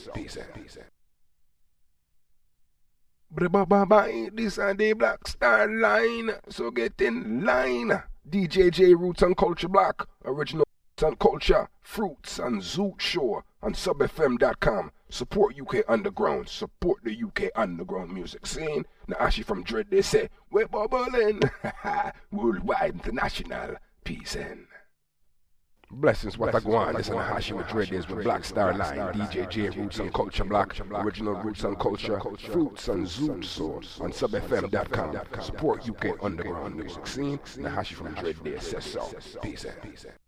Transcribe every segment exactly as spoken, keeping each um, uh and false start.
Peace out. Ba-ba-ba-ba, this and the Black Star Line, so get in line. D J J Roots and Culture Black, original Roots and Culture, Fruits and Zoot Show on sub f m dot com. Support U K Underground, support the U K Underground music scene. Now actually from Dread they say, we're bubbling, worldwide, international, peace in. Blessings, what I go on, listen to Hashi with Dread is with Black Star Line, D J J Roots and Culture Black, original Roots and Culture, Fruits and Zoot Show on sub f m dot com. Support U K Underground music scene. Now Hashi from Dread they says so, peace in.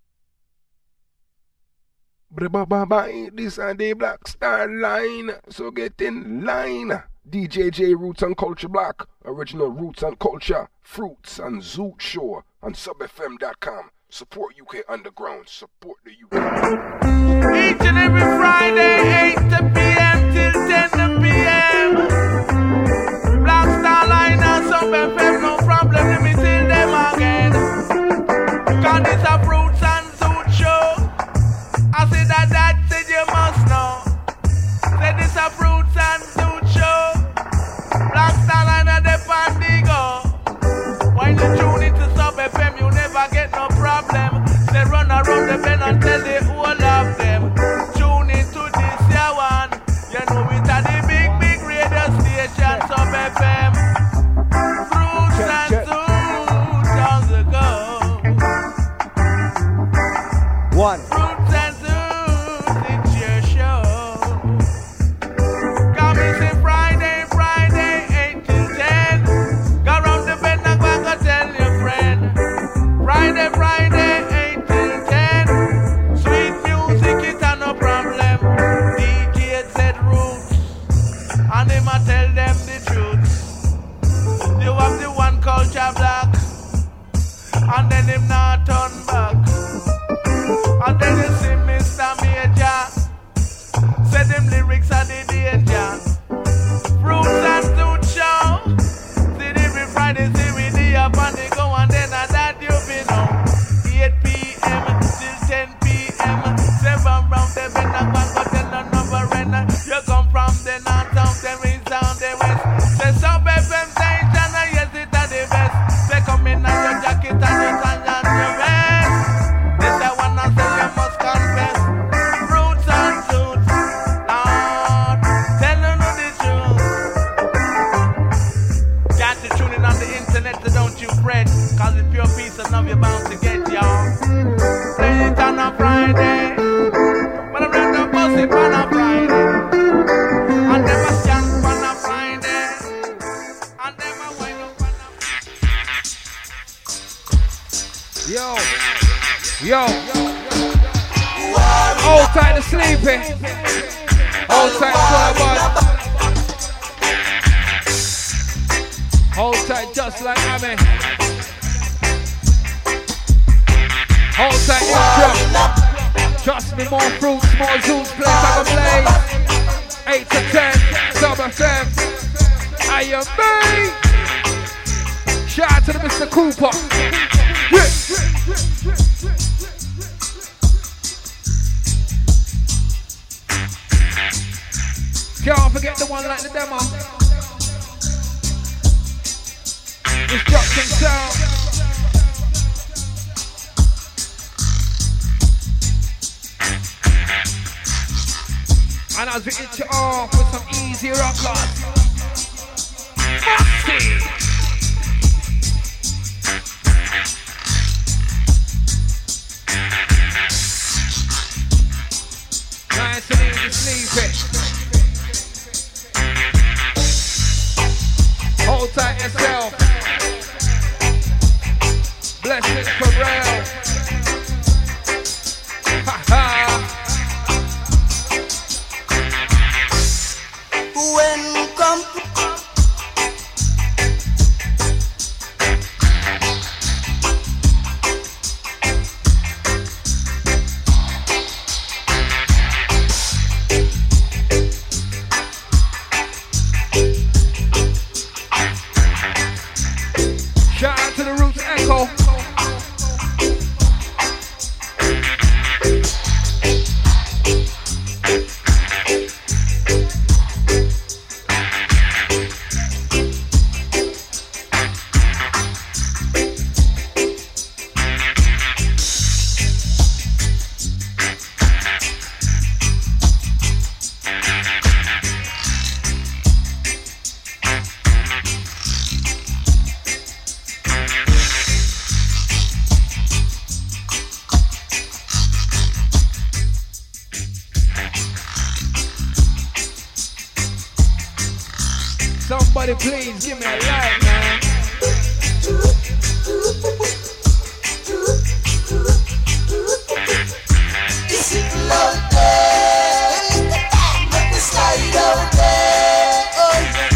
Ba-ba-ba-ba, this and the Black Star Line, so get in line. D J J Roots and Culture Black, original Roots and Culture, Fruits and Zoot Show on sub f m dot com. Support U K Underground, support the U K. Each and every Friday, eight p.m. till ten p.m. Black Star Line and sub f m, no problem, let me tell them again. Cause it's a Fruits and Zoot Show. I said that that said you must know. Said it's a Fruits and Zoot Show. Black Star Line and the Pandigo. When you tune into sub f m, you never get no problem. They run around the bend and tell the whole of them. Tune into this year one. You know it at the big, big radio station sub f m. Fruits and Zoot on the go. One. Fruits and Zoot, it's your show. Come in say Friday, Friday, eight till ten. Go round the bend and go and go tell your friend. Friday, Friday, eight till ten. Sweet music, it's a no problem. D J said Roots, and him a tell them the truth. You have the one Culture Black, and then him not turn back. And then you see Mister Major, said them lyrics are the danger. Fruits and Zoot Show, see every Friday, see we the up and they go and then I that you be know. eight p.m. till ten p.m. Seven round the bend and one go tell another end. You come from the north, south, the east, and the west. Say sub f m station and yes it are the best. Say come in and your jacket and your tan and your vest. This I wanna say you must confess. Fruits and Zoot, Lord, tell them the truth. Got to tune in on the internet, so don't you fret. Cause it's pure peace and love you're bound to get, y'all. Play it on a Friday, but I'm ready to bust it on a Friday. And them a stand on a Friday, and them a wind up on a Yo, yo, hold tight to sleepy. Hold tight to our bud. Hold tight just like Amy. Hold tight intro. Trust me, more fruits, more zoots, place I can play. eight to ten, sub f m. I am me. Shout out to the Mister Cooper. Yeah. Can't forget the one like the demo. Destruction sound. And as we hit you off with some easy rockers. Musty. Nice and easy sleeping. Hold tight yourself. Blessings for real. Ha ha. When come Shout out to the Roots Echo. Somebody please give me a light, man. Is it love there? Let me slide out there. Oh, yeah.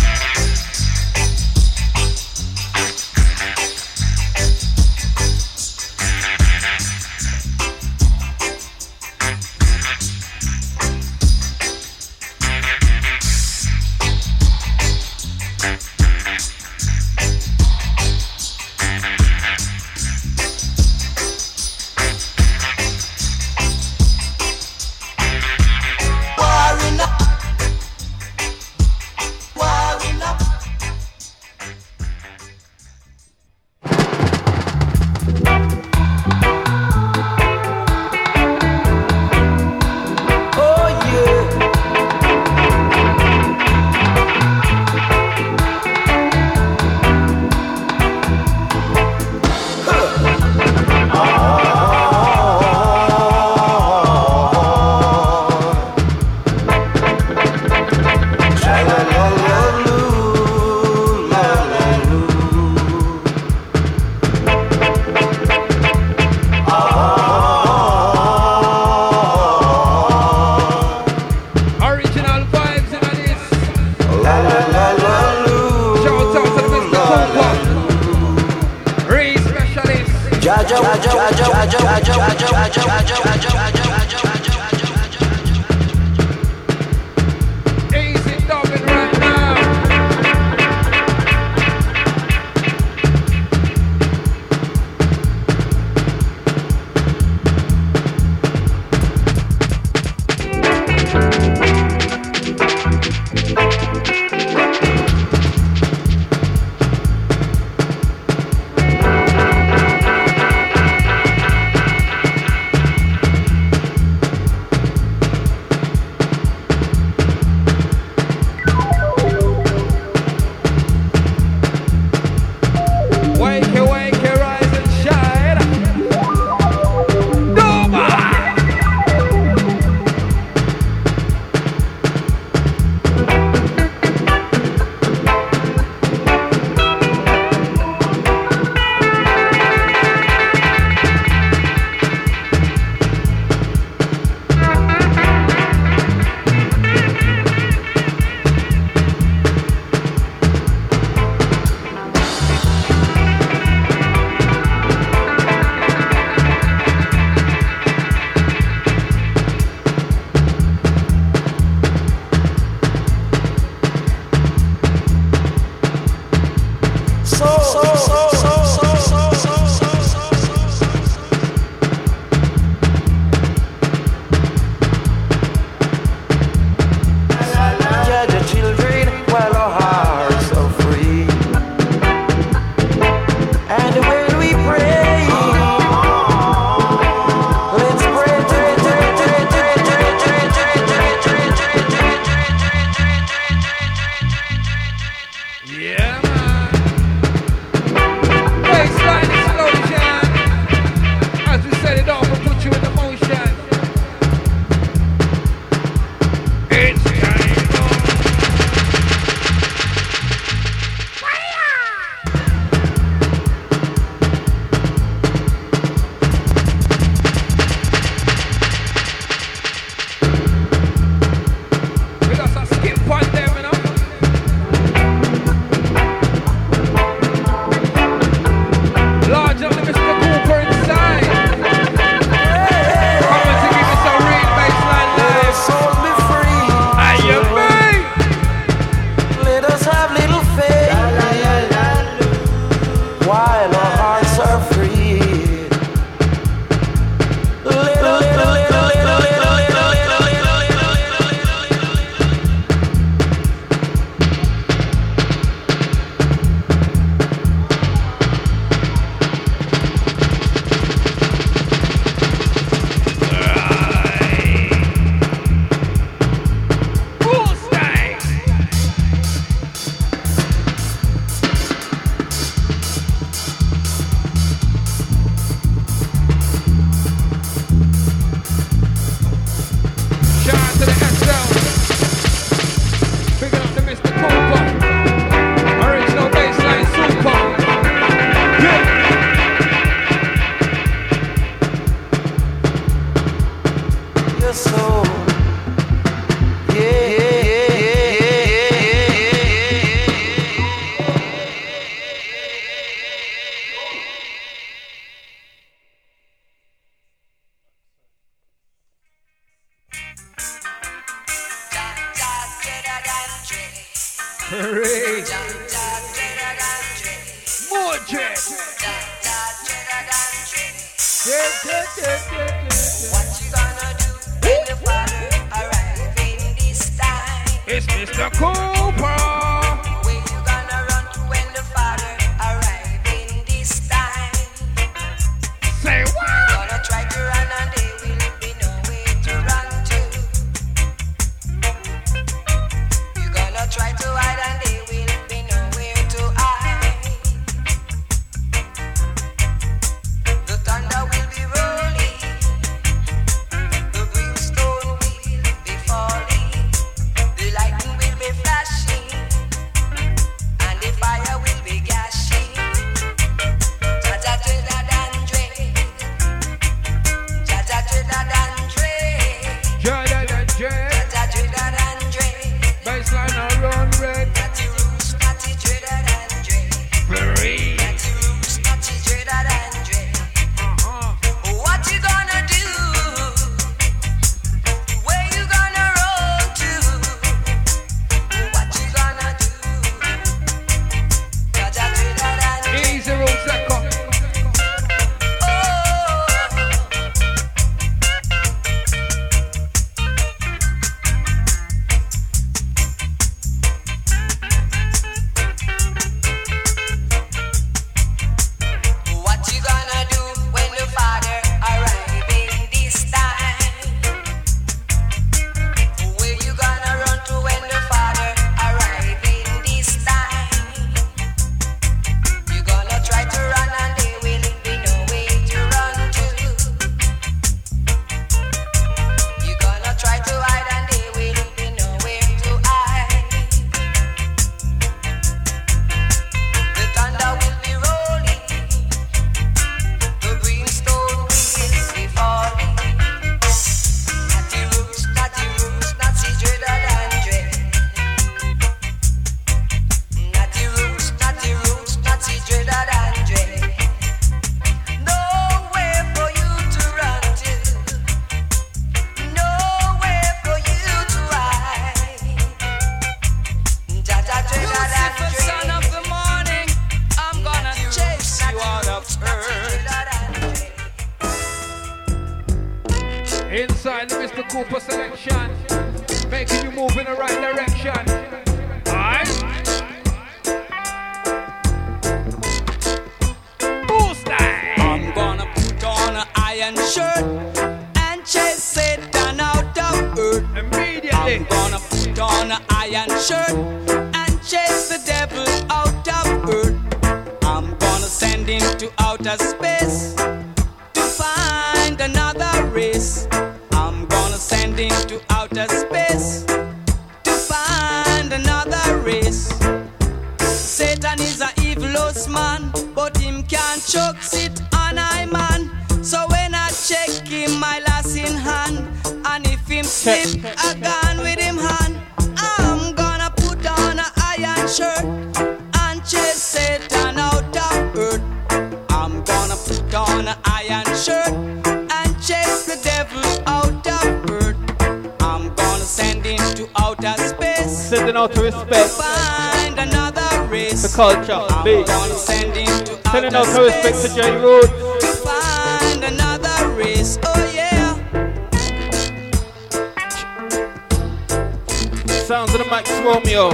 Free. More dread. What you gonna do when the father arriving this time? It's Mister Cooper. Where you gonna run to when the father arriving this time? Say what? Gonna try to run and there will be nowhere to run to. You gonna try to hide and there will be nowhere to hide. The thunder will be rolling, the brimstone will be falling, the lightning will be flashing, and the fire will be gashing. Jaja Trinidad and Dre, Jaja Trinidad and Dre, Jordan and Jay. Jaja Trinidad and Dre, Baseline around red. Natty Roots, Natty Trinidad and Dre, Free. Natty Roots, Natty Trinidad and Dre. What you gonna do? Where you gonna roll to? What you gonna do? Jaja Trinidad and Dre. Easy road second. What you gonna do when the father arriving this time? Where you gonna run to when the father arriving this time? You gonna try to run and there will be no way to run to. You gonna try to hide and there will be nowhere to hide. The thunder will be rolling, the brimstone will be falling. Natty Roots, Natty Roots, Natty Trinidad and Dre. Natty Roots, Natty Roots, Natty Trinidad and Dre. Nowhere for you to run to, nowhere for you to hide. Jaja Trinidad and Dre. Lucifer, son of the morning, I'm gonna chase you out of earth. Inside the Mister Cooper selection. Making you move in the right direction. Alright? Boost that. I'm gonna put on an iron shirt and chase Satan out of earth. Immediately. I'm gonna put on an iron shirt and chase the devil out of earth. I'm gonna send him to outer space to find another race. I'm gonna send him to outer space to find another race. Satan is a evilous man, but him can't choke sit on I man. So when I check him, my lass in hand, and if him slip a gun with him hand, I'm gonna put on an iron shirt and chase Satan out of earth. I'm gonna put on an iron shirt and chase the devil out of earth. I'm gonna send him to outer space. Sending out to respect Find another race. the culture, I'm beat. gonna send him to Sending outer out to respect to space J Road. to find another race. Oh yeah. Sounds of the Max Romeo.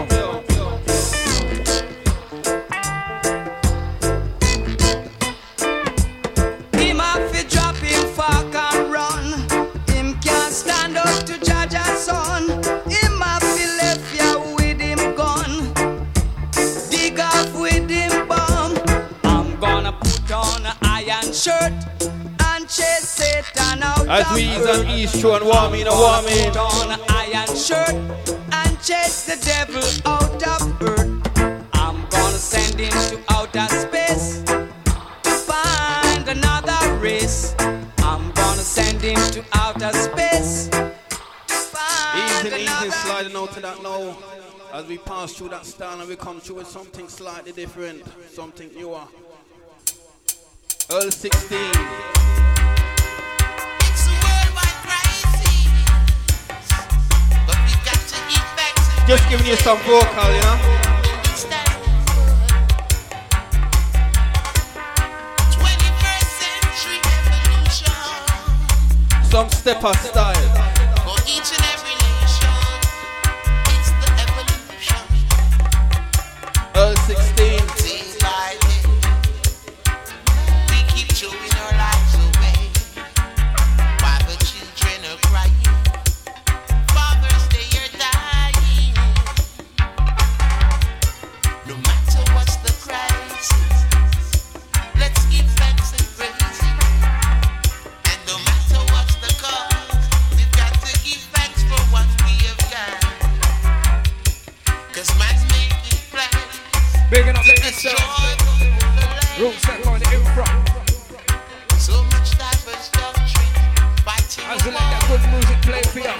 Him have to drop him fuck and run. Him can't stand up to Jaja's son. Him have to left ya with him gun. Dig off with him bomb. I'm gonna put on an iron shirt and chase Satan out As of we ease earth. on East Shore and warm in and warm in. Put on an iron shirt and chase the devil out of earth. I'm gonna send him to outer space to find another race. I'm gonna send him to outer space to find Easy, easy, another sliding out to that now. As we pass through that style and we come through with something slightly different, something newer. Earl sixteen. It's a worldwide crisis, but we got to eat back to Just giving you some vocal, you know? some stepper style. For each and every nation, it's the evolution. Earl sixteen. Day by day, we keep throwing our lives away while the children are crying. Fathers, they are dying. No matter what's the crisis, let's give thanks and praise. And no matter what's the cause, we've got to give thanks for what we have got. Cause man's making plans. Bigging up the S Destroy L. the land. Roots that on the in front. So much diverse doctrine, fighting As you let that good music play for you.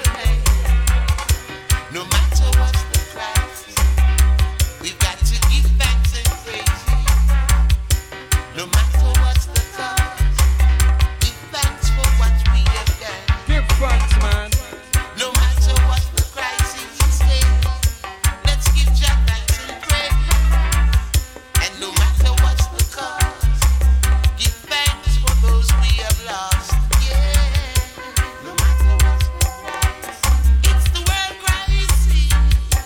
no matter what's the crisis, we've got to give thanks and praise. No matter what's the cause, give thanks for what we have got. Give thanks, man. No matter what the crisis is, let's give Jah thanks and praise. And no matter what's the cause, give thanks for those we have lost. Yeah. No matter what's the crisis, it's the world crisis. No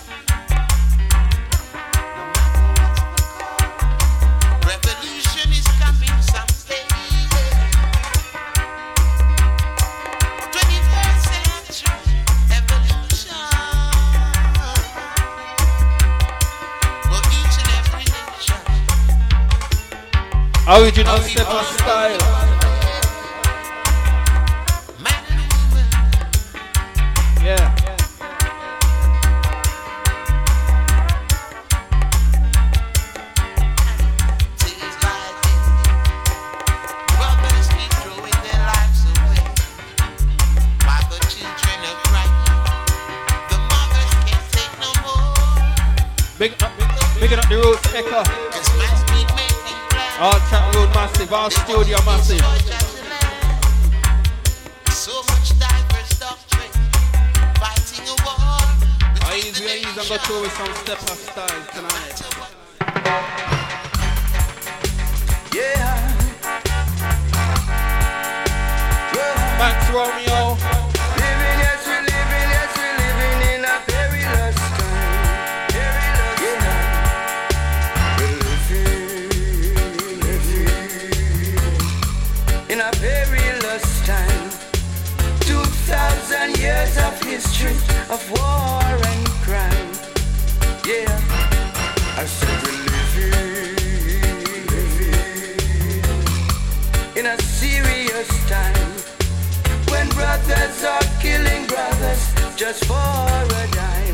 matter what's the cause, revolution is coming someday. twenty-first century evolution. For each and every nation. Original stepper style. Man and woman, Yeah. days by day, brothers keep throwing their lives away while the children are crying. The mothers can't take no more. Big up, big up the Roots Echo. Cause man's been making plans. All chat road massive, all studio massive. So much diverse doctrine, fighting a war. I easy, I easy, and go through with some stepper style tonight. Yeah. Max Romeo. Living, yes, we living, yes, we living in a perilous time. Perilous time. Living, living in a perilous time. Two thousand years of history of war and crime. Yeah, I said we're living, living in a serious time. When brothers are killing brothers just for a dime.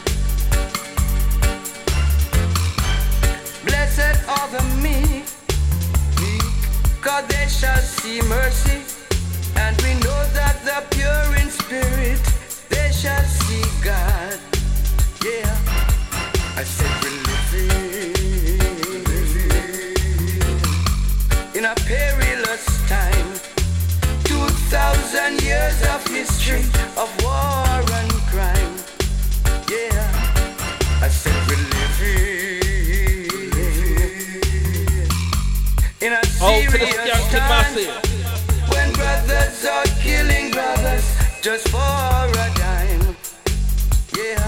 Blessed are the meek, meek, 'cause they shall see mercy. And we know that the pure in spirit, they shall see God. Yeah, I said we're living, living in a perilous time. Two thousand years of history of war and crime. Yeah, I said we're living, living in a Out to the serious skanking time. massive. When brothers are killing brothers just for a dime. Yeah.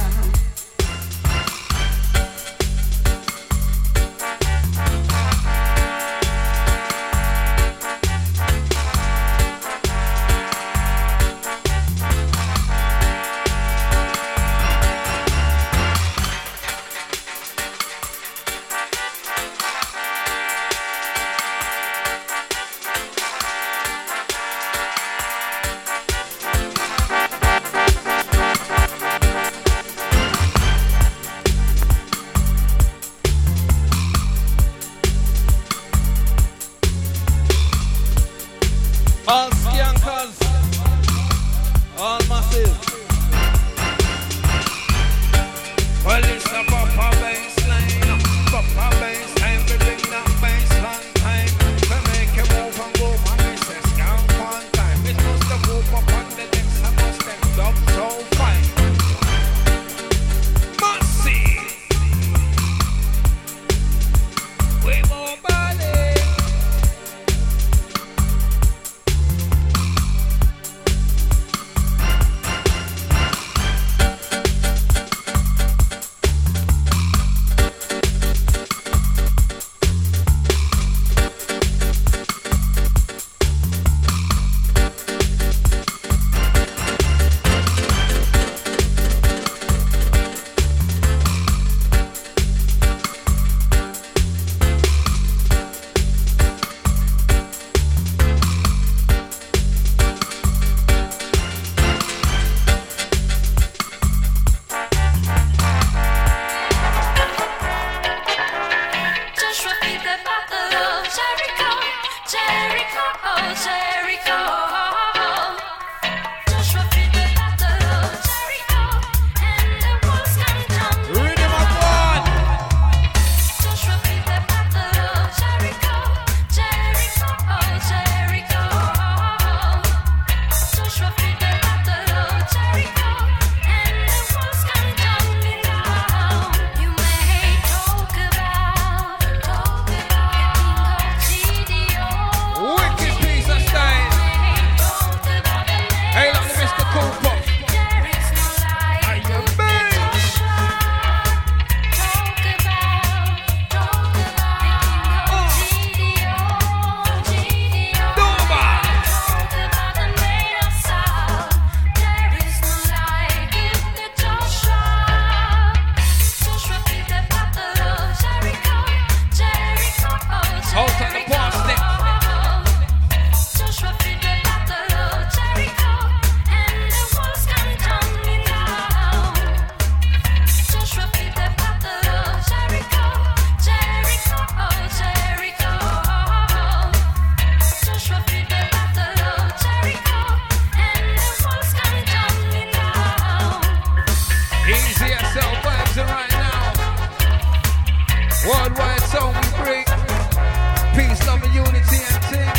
Easy S L vibes right now. Worldwide song we bring. Peace, love and unity and ting.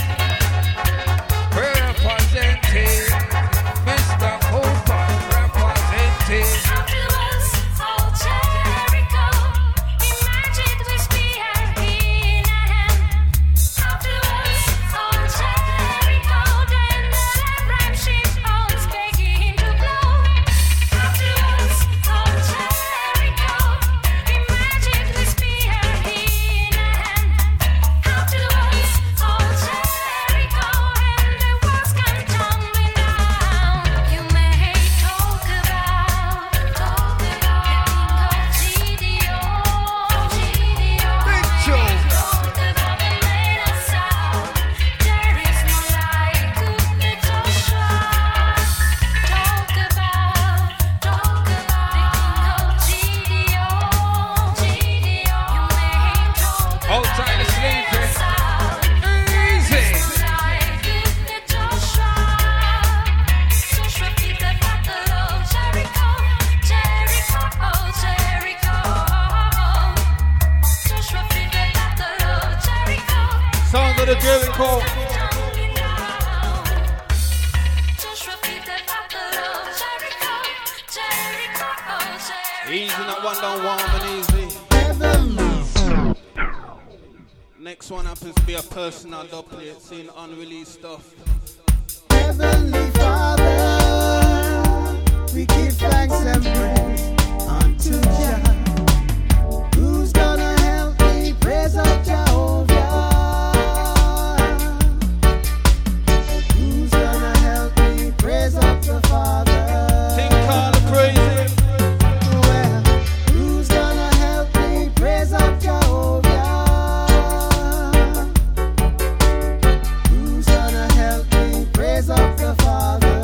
Representing Mister Hooper, representing. Personal dubplate, seeing unreleased stuff. Heavenly Father, we give thanks and praise unto Jah. Who's gonna help me praise up Jehovah? Who's gonna help me praise up the Father? Think all the praise. Well, who's gonna help me praise up Jehovah? Praise up the Father.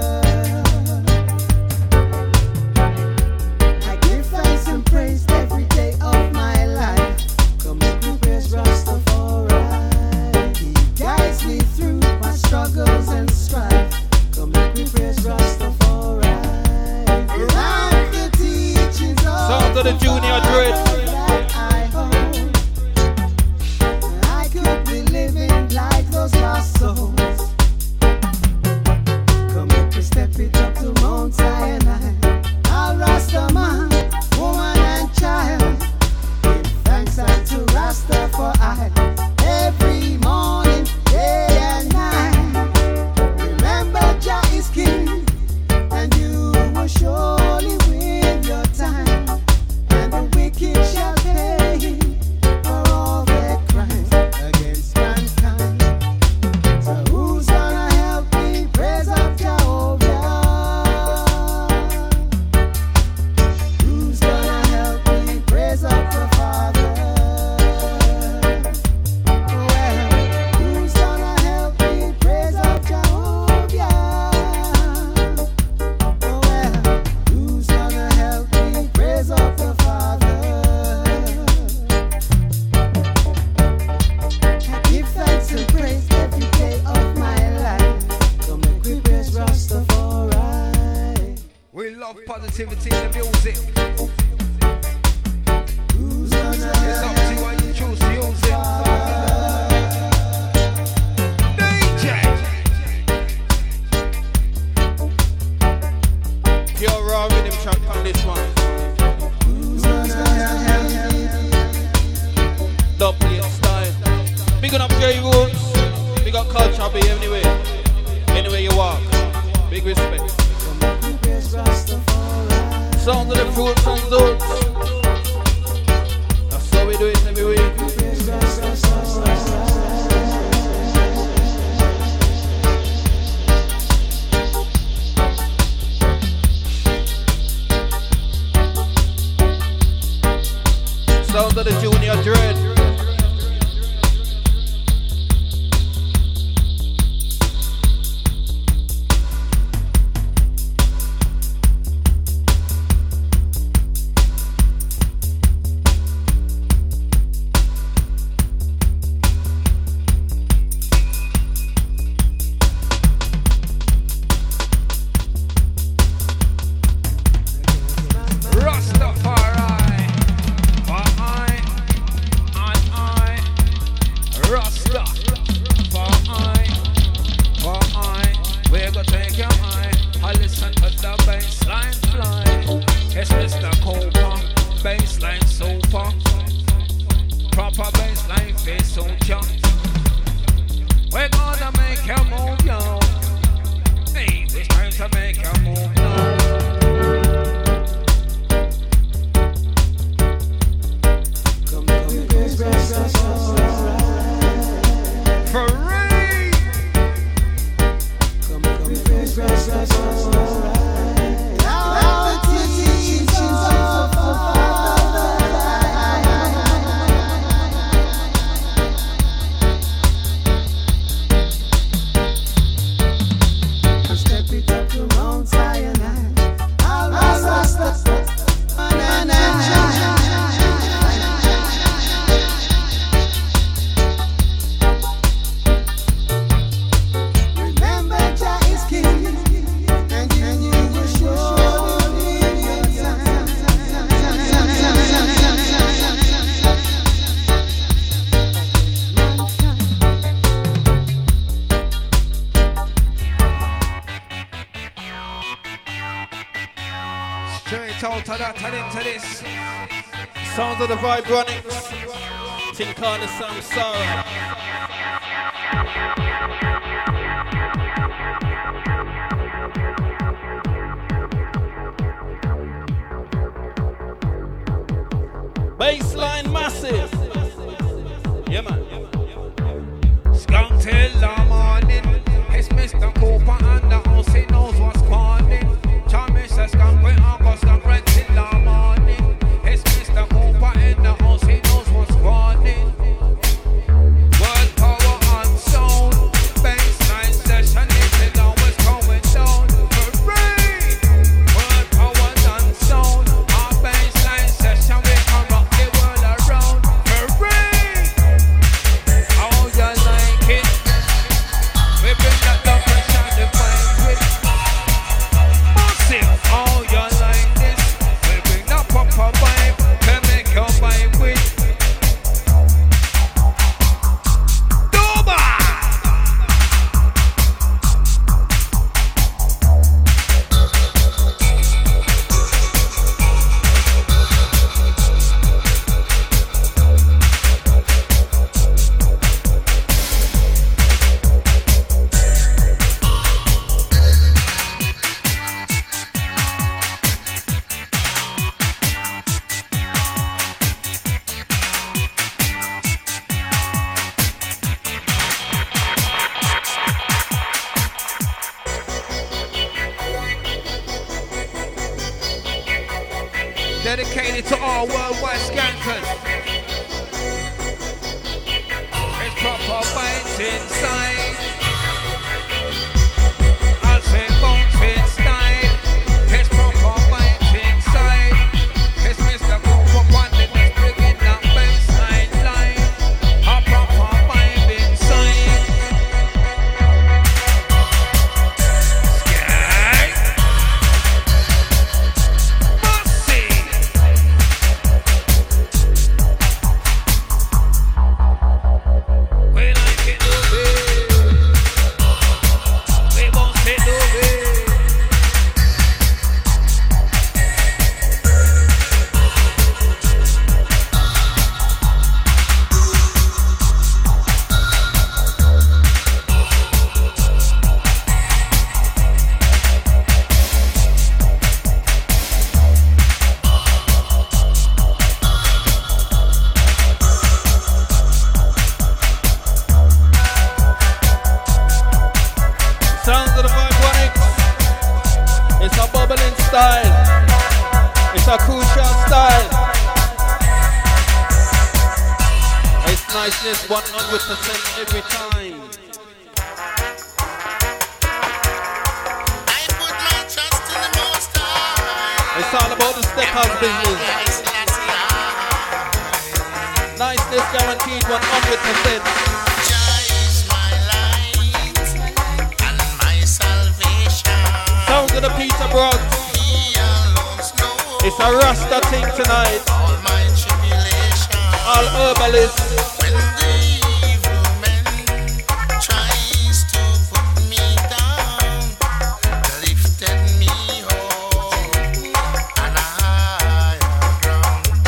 I give thanks and praise every day of my life. Come make me praise Rastafari. He guides me through my struggles and strife. Come make me praise Rastafari. Like the teachings of Sound of the Junior Dread. that I hold. I could be living like those lost souls. Step it up to Mount Sinai. I'll Rasta man, woman and child. Give thanks unto Rasta for I. Every morning, day and night. Remember Jah is king, and you will surely win your time. And the wicked shall pay for all their crimes against mankind. So who's gonna help me praise up Jehovah? Positivity in the music. It's up to you when you choose music. D J Pure raw rhythm track on this one. Dubplate style. Big up Jerry Roots. Big up Culture Be anyway. Anywhere you walk. Big respect. Sound of the fruits and zones. That's how we do it every week. Sound of the Junior Dread. bassline super. Proper bassline face soldier. We're gonna make you move, yo. Hey, it's time to make you move now. Come, come, express us alright. For real. Come, come, express us alright. Now the teachings of step it up to Mount Sinai. I'll rest us remember Jah is king, and you will surely live your time. Straight out of that and into this. Sounds of the Vibronics. Tin Can of Samsara. Bassline massive. Yeah, man. Skunk till the morning. It's Mister Cooper and the house, he knows what's coming. Tommy says skunk with August, skunk red till the morning. It's Mister Cooper in the house, he knows what's coming. World power and sound. Bassline session, it's always going down. Hooray! World power and sound. Our bassline session, we can rock the world around. Hooray! How you like it? We bring that love and shine the vibe with massive. How you like this? We bring that proper vibe to make your vibe with Dubai. Dedicated to all worldwide skankers. It's proper bites inside. I'll say bones in style. It's proper bites inside. It's Mister Cooper Pandit that's bringing that bassline line. A proper vibe inside. Skank. Massive. We like it, no way. We won't say no way. Sounds of the Vibronics. It's a bubbling style. It's a crucial style. It's niceness one hundred percent every time. I put my trust in the Most High. It's all about the step house business. Niceness guaranteed one hundred percent. Jah is my light and my salvation. Sounds of the Peter Brooks. He alone knows It's a Rasta thing tonight. all my tribulation. All herbalists. When the evil man tries to put me down, lifted me up on a higher ground.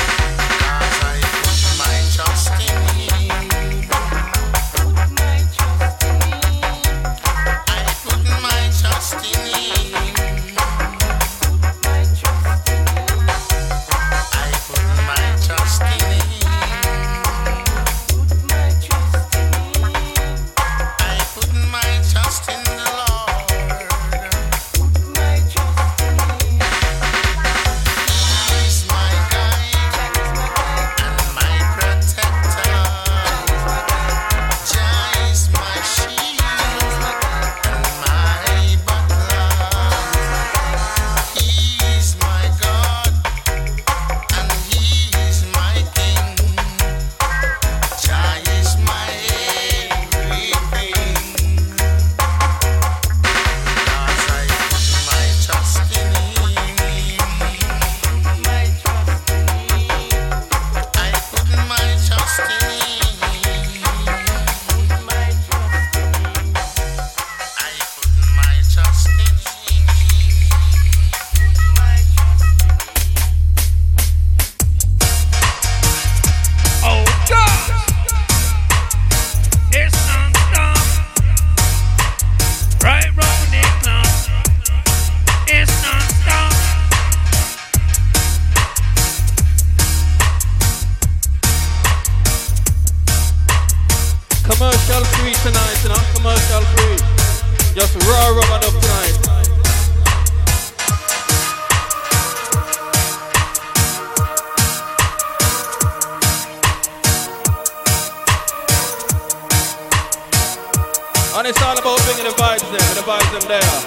it's all about bringing the vibes in, the vibes in there.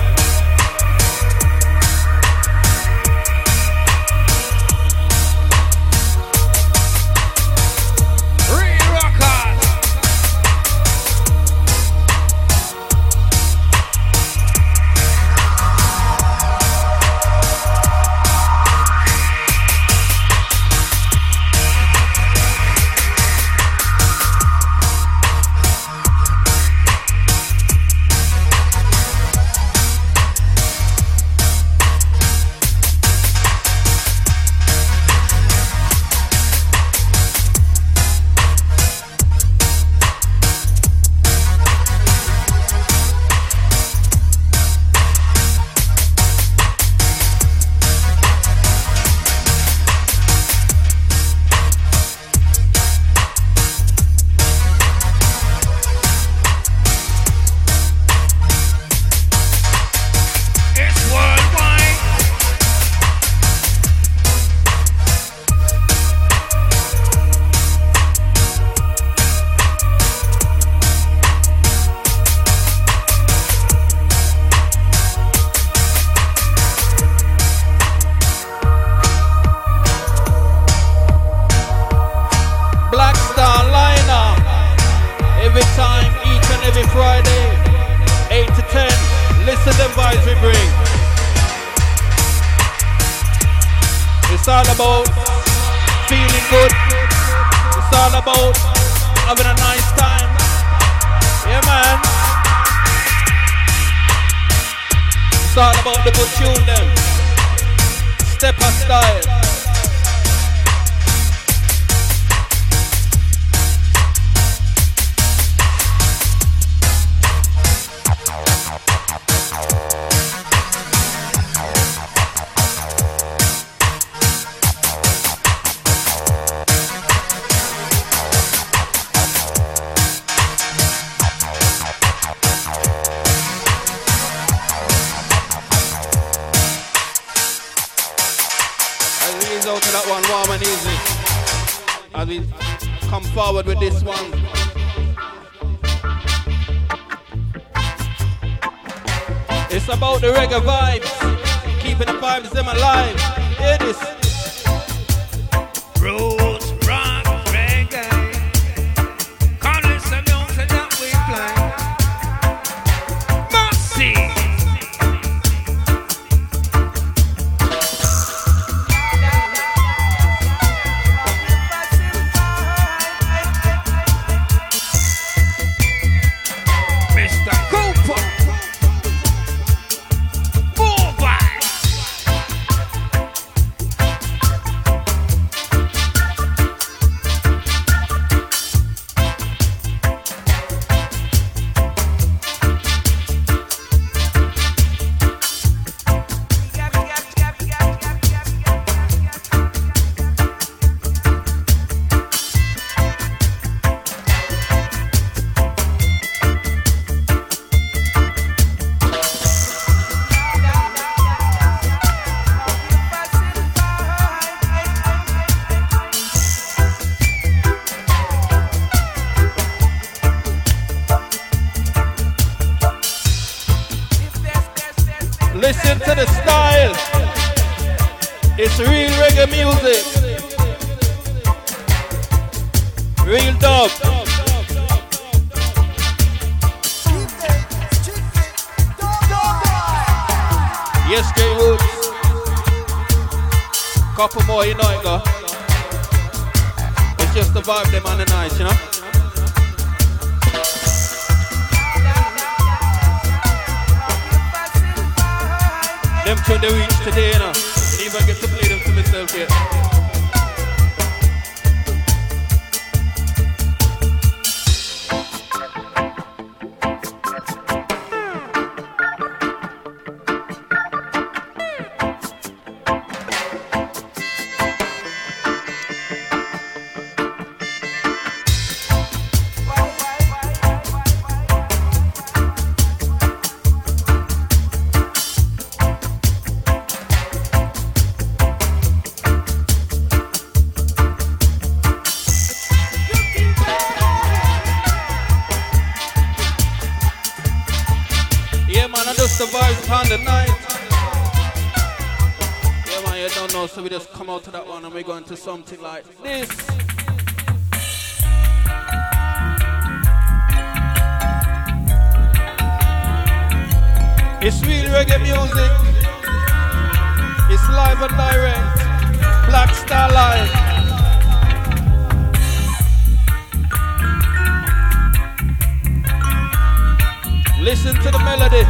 With this one, it's about the reggae vibes, keeping the vibes them alive. Hear this. Roots, rock, reggae. Come listen down to that we play. Mercy. Listen to the style. It's real reggae music. Real dub. Yes, Grey Woods. Couple more, you know it go. It's just the vibe them on the night, you know. Them two they reach today, you know. Didn't even get to play them to myself yet. on the night. Yeah, man, you don't know, so we just come out to that one and we're going to something like this. It's real reggae music. It's live and direct. Black Star Live. Listen to the melody.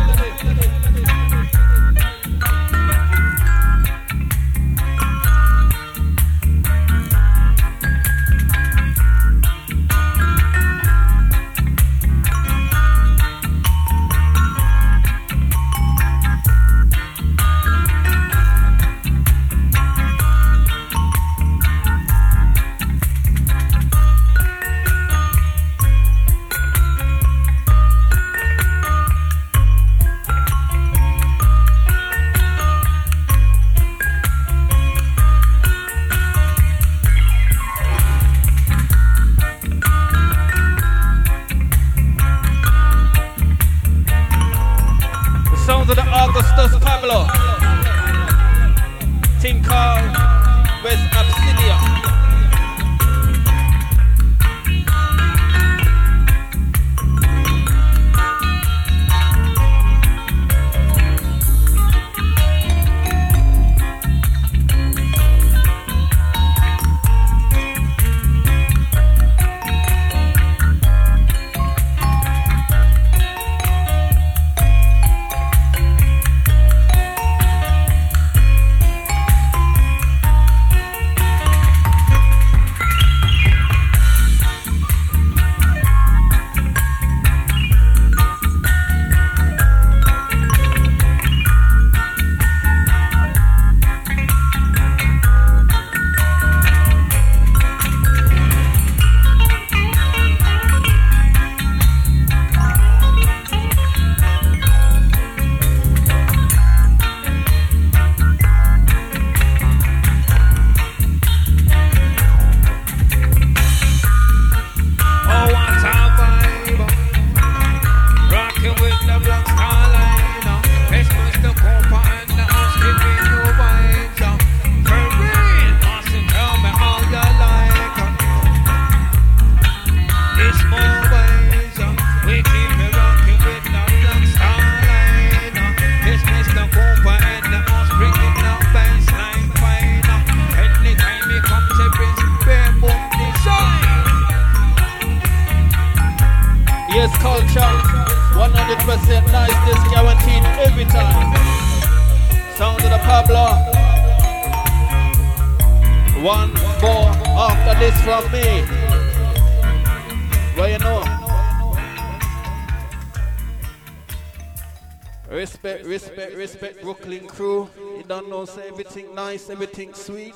Everything sweet.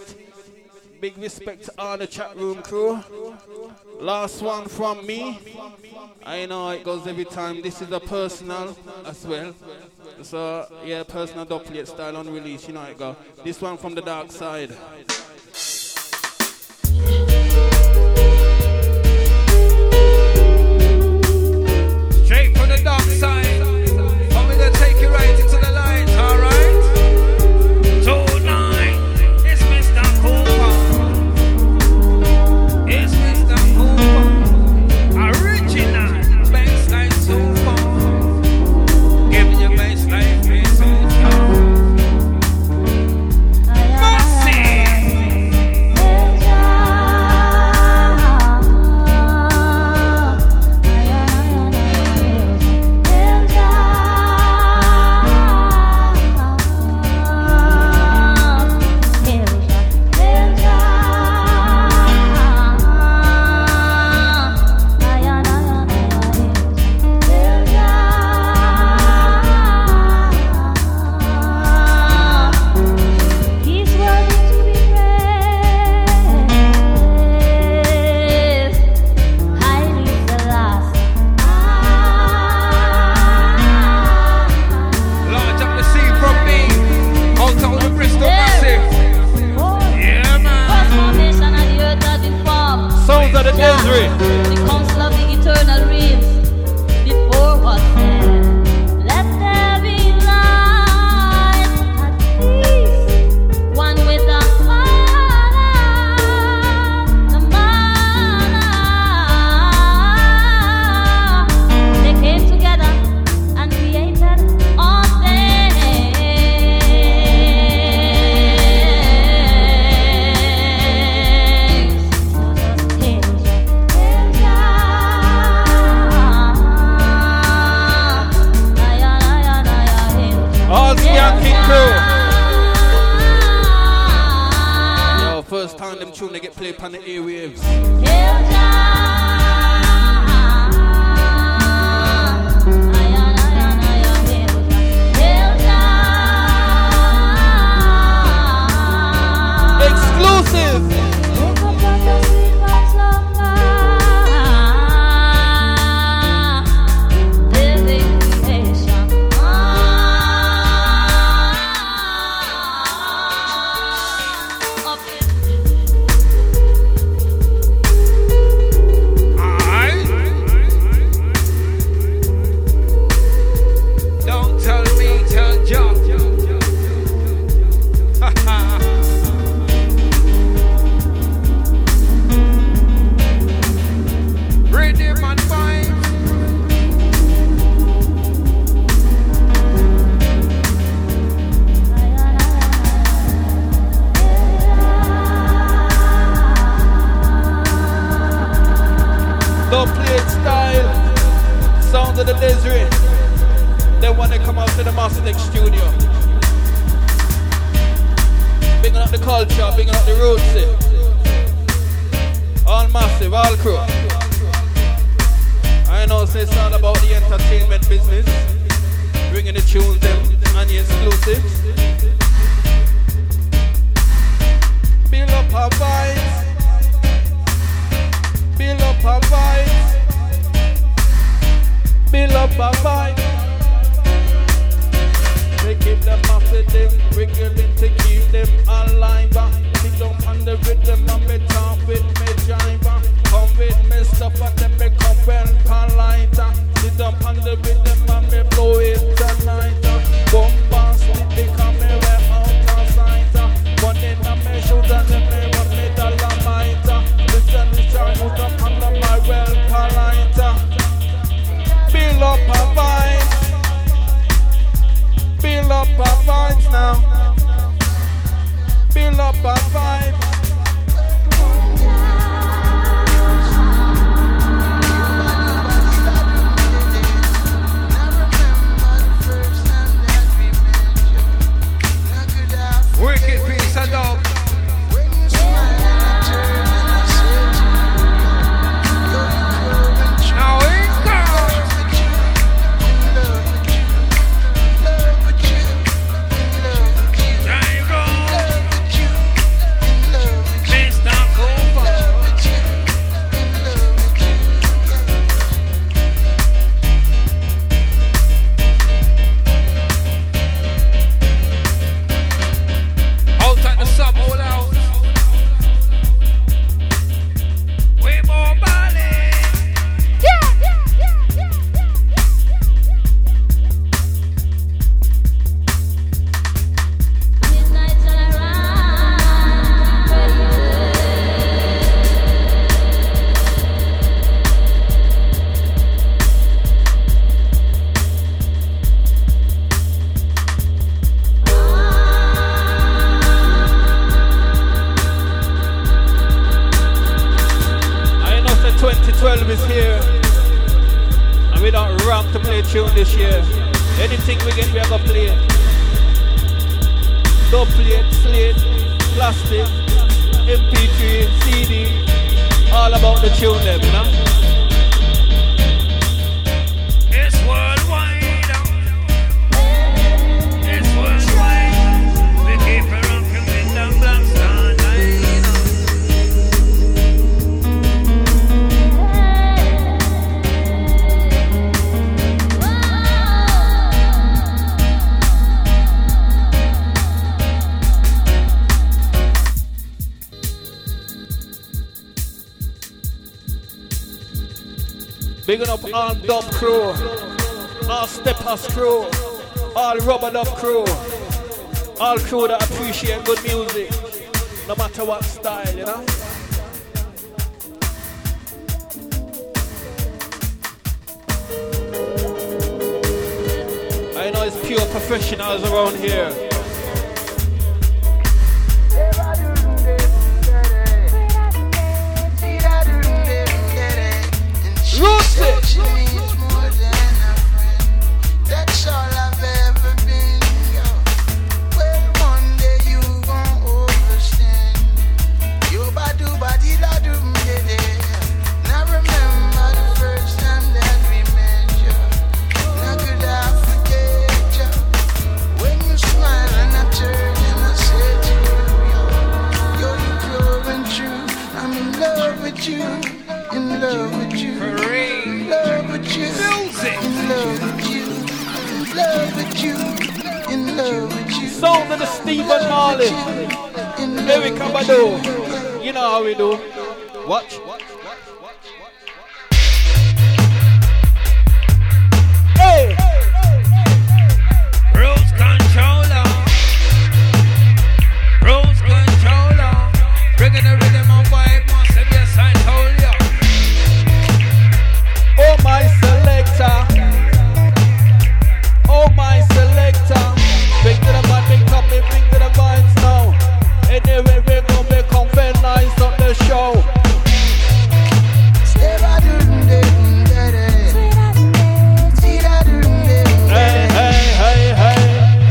Big respect to all the chat room crew. Last one from me. I know it goes every time. This is a personal as well. So yeah, personal dubplate style on release. You know how it go. This one from the dark side. Straight from the dark side. I'm gonna take you right into the light. All right. Before was said, let there be light. tune they get played on the airwaves. Exclusive. Bigging up all dub crew, all steppers crew, all rubber dub crew, all crew that appreciate good music, no matter what style, you know. I know it's pure professionals around here. Roots it! That's all I've ever been. Well, one day you gon' understand. Your body with you, in love with you, in love with you, in love with you, love with you, in love with you. Sound of the Stephen Marley. Here we come, do. You know how we do. Watch. Hey! Rose controller. Rose controller. Bringing the rhythm on vibe, must have yes, I told ya. Oh my selector. Oh my selector. Bring to the man, bring come, bring to the vines now. Anyway, we gon' be confident, nice on the show. Hey, hey, hey, hey.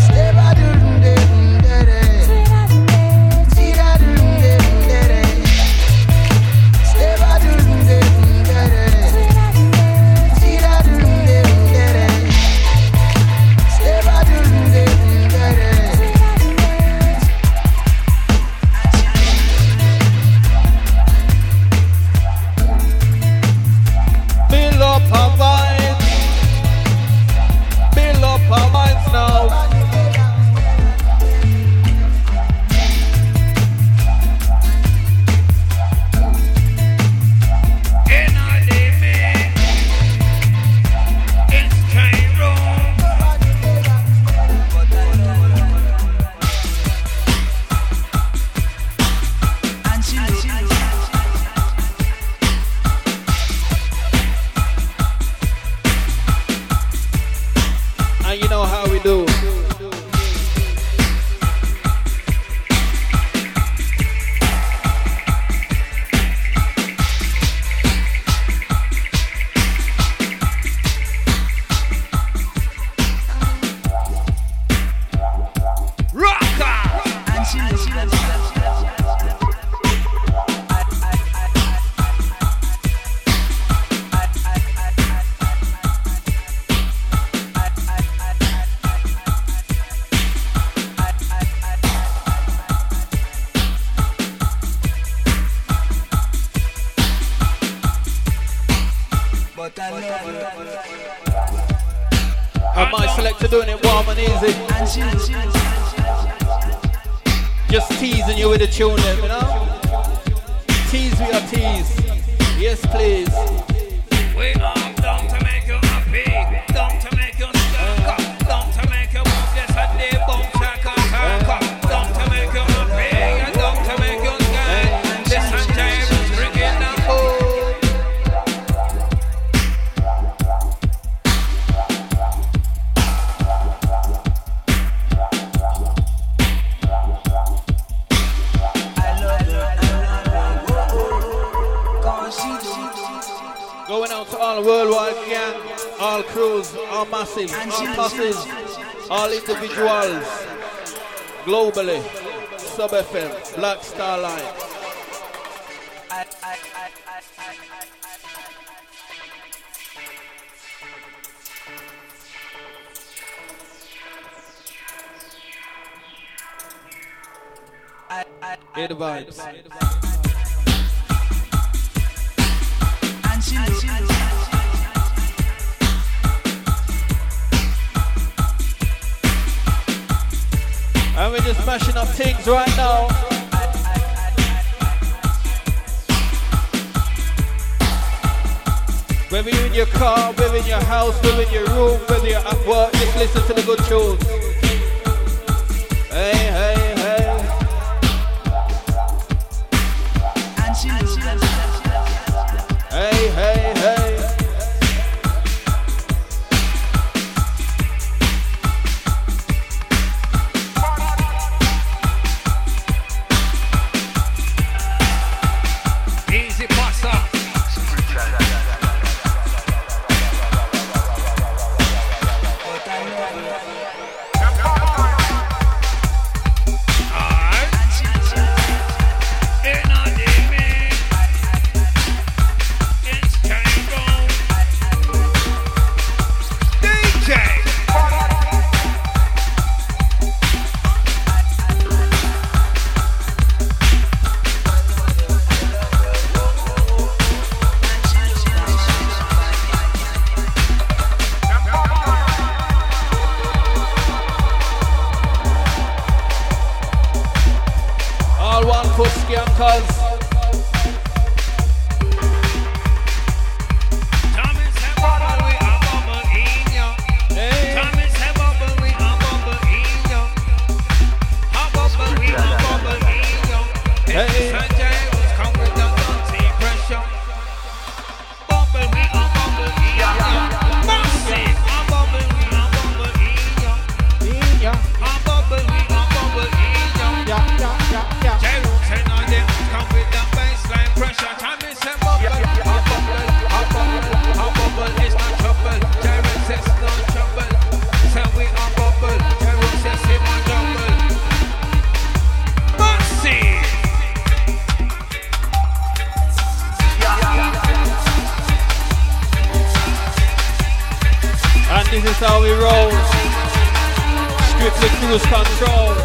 Build up our minds. Build up our minds now. In a limit, it's train room. And you know how we do. And my selector doing it warm and easy. Just teasing you with the tune, them, you know? Tease we are tease. Yes, please. We are down to make you happy, down to make you stuck, down to make you move this and they bounce like a talk, down to make you happy, down to make you sky. This and time is bringing the hope. Going out to all worldwide gang, all crews, all massive, all passes, all individuals, globally, Sub F M, Black Star Line. Hear the vibes. And we're just smashing up things right now. Whether you're in your car, whether in your house, whether in your room, whether you're at work, just listen to the good tunes. Hey, hey, hey. Hey, hey, hey. Easy pasta. This is how we roll. Strictly cruise control.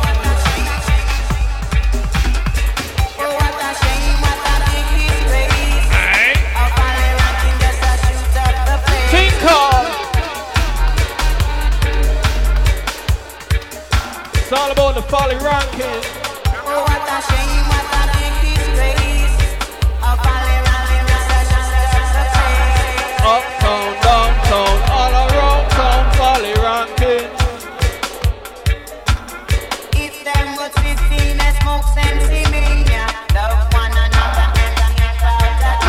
It's all about the Folly ranking. Oh, what a shame, what a big disgrace. A Folly ranking, just a just a place. Uptown, downtown, all around town, Folly ranking. If them would fifteen and smoke sense mania, love one another and get out of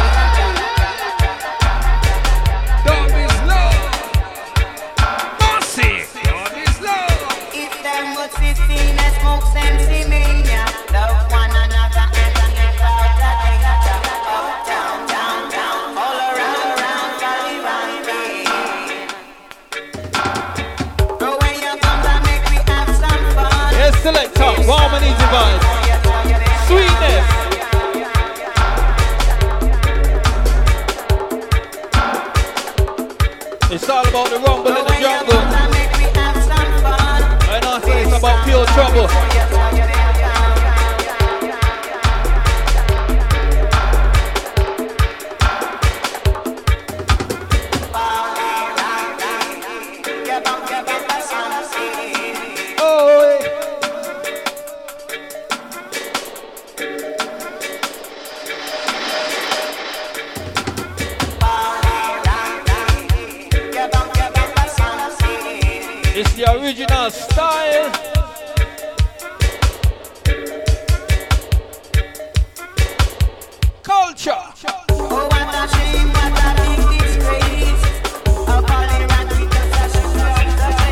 danger. Dub is love. Bossy. Dub is love. If them would fifteen and smoke sense mania, love one another and get out of danger. Up, down, down, down, all around, around, Folly ranking. But when you come to make me have some fun. Yes, selector, warm and easy vibes. Sweetness. It's all about the rumble in the jungle. I know I say it's about pure trouble. Oh, yeah. It's the original style. Culture. Oh, what a shame, what a big disgrace. A Folly ranking, just a just a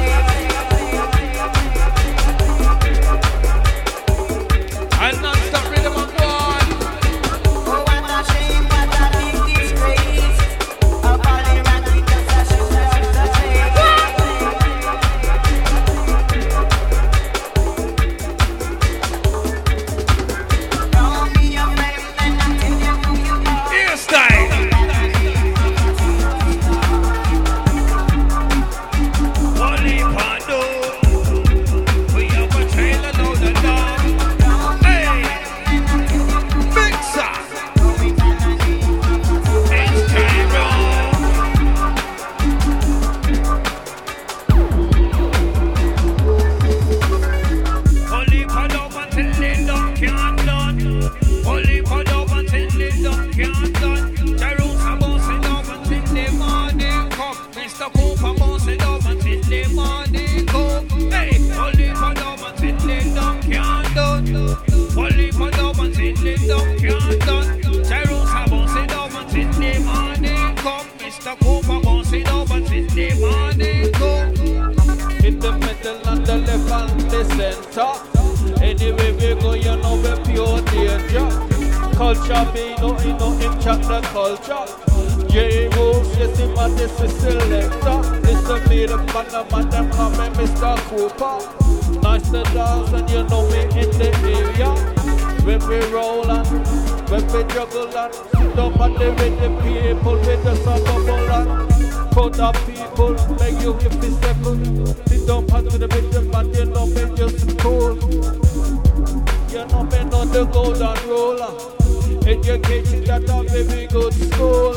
place. And non-stop rhythm and go on. Oh, what a shame, what a big disgrace. A Folly ranking, just a just a place. Don't be afraid when I tell you who you are. Hairstyle. Holy Pando. We have a trailer load of dog. Hey. Mixer. It's Cairo. Holy Pando until they don't can't done. Holy Pando until they don't can't done. Jerusalem bouncing up until the morning come. Mister Cooper bouncing up until the morning come. Hey, Holy Pando until they don't can't done. Holy Pando until they don't can't done. Jerusalem bouncing up until the morning come. Mister Cooper bouncing up until the morning come. In the middle and the left and the center. Anyway we go, you know we're pure danger. Culture be no, you know him chat the culture. J-Roots, yes him and this is selector. Listen me the band man, them call me Mister Cooper. Nice to dance and you know me in the area. When we roll and when we juggle and don't matter with the people with the sun bubble and crowd of people make you if it's seven. Sit down pass with the rhythm and you know me just cool. You know me not the golden roller. Education got a very good school.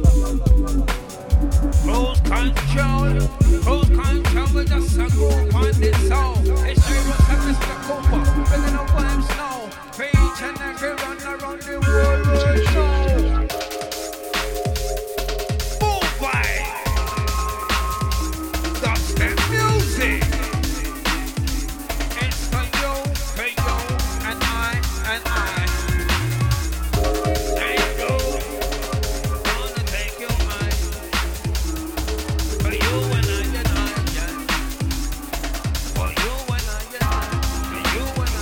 Cruise control, cruise control, we just a group on this song. It's J-Rock and Mister Cooper, bringing up vibes now. For each and every run around the world right now. Move vibe, dubstep music. It's for you, for you, and I, and I. There you go, gonna take your mind. For you and I and I, yeah. For you and I and I, for you and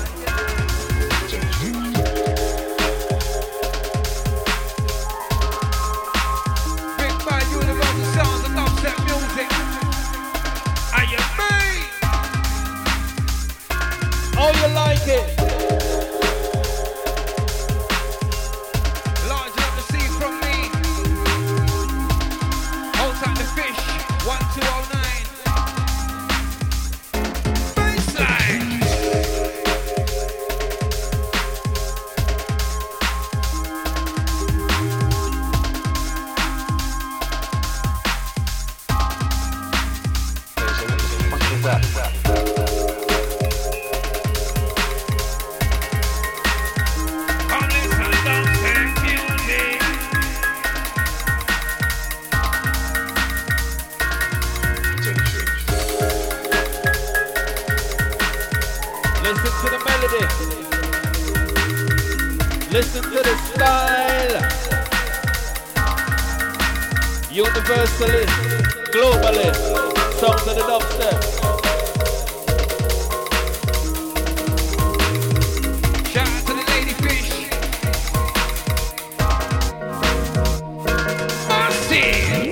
Universalist, globalist, sounds of the dubstep. Shout out to the lady fish. Massive.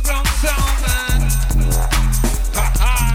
underground sound, man. Ha ha.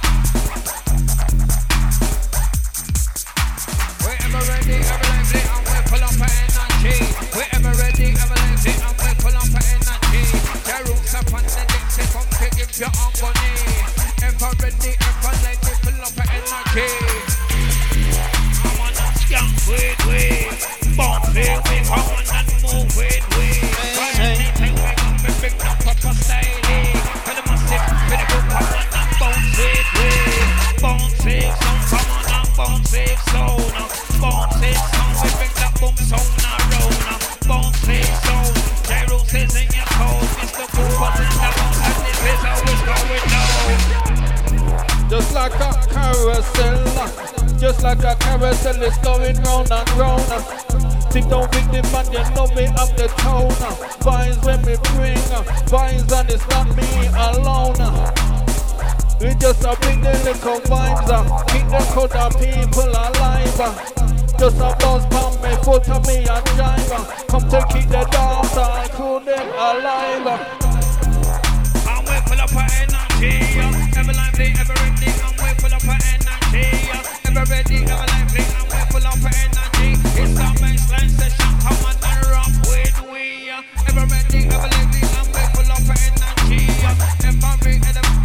We're ever ready, ever lively, and we're full of energy. We're ever ready, ever lively, and we're full of energy. The roots up on the neck, they come to give you agony. Ever ready, ever lively, full of energy. I'm on a skunk with we. Bump it, we come on and move with we. Anything we got, we bring up proper styling. For the massive, for the good, come on and bounce it, we. Bounce it, sound, come on and bounce it, sound. Bounce it, sound, we bring that boom sound around. Bounce it, sound, gyro says in your toes. Mister Cooper's in the bounce and this is how it's going down. Just like a carousel, just like a carousel is going round and round. Sit down with the man, you know me up the town. Vines when we bring, vines and it's not me alone. We just a bring the little vibes, keep the crowd of people alive. Just a bounce pon me foot of me and jive. Come to keep the dance and crew them alive. And we're full of energy, ever lively, ever ready, and we're full of energy, ever ready, ever lively, and we're full of energy. It's a baseline session, come on and rock with we. Ever ready, ever lively, and we're full of energy, ever ready,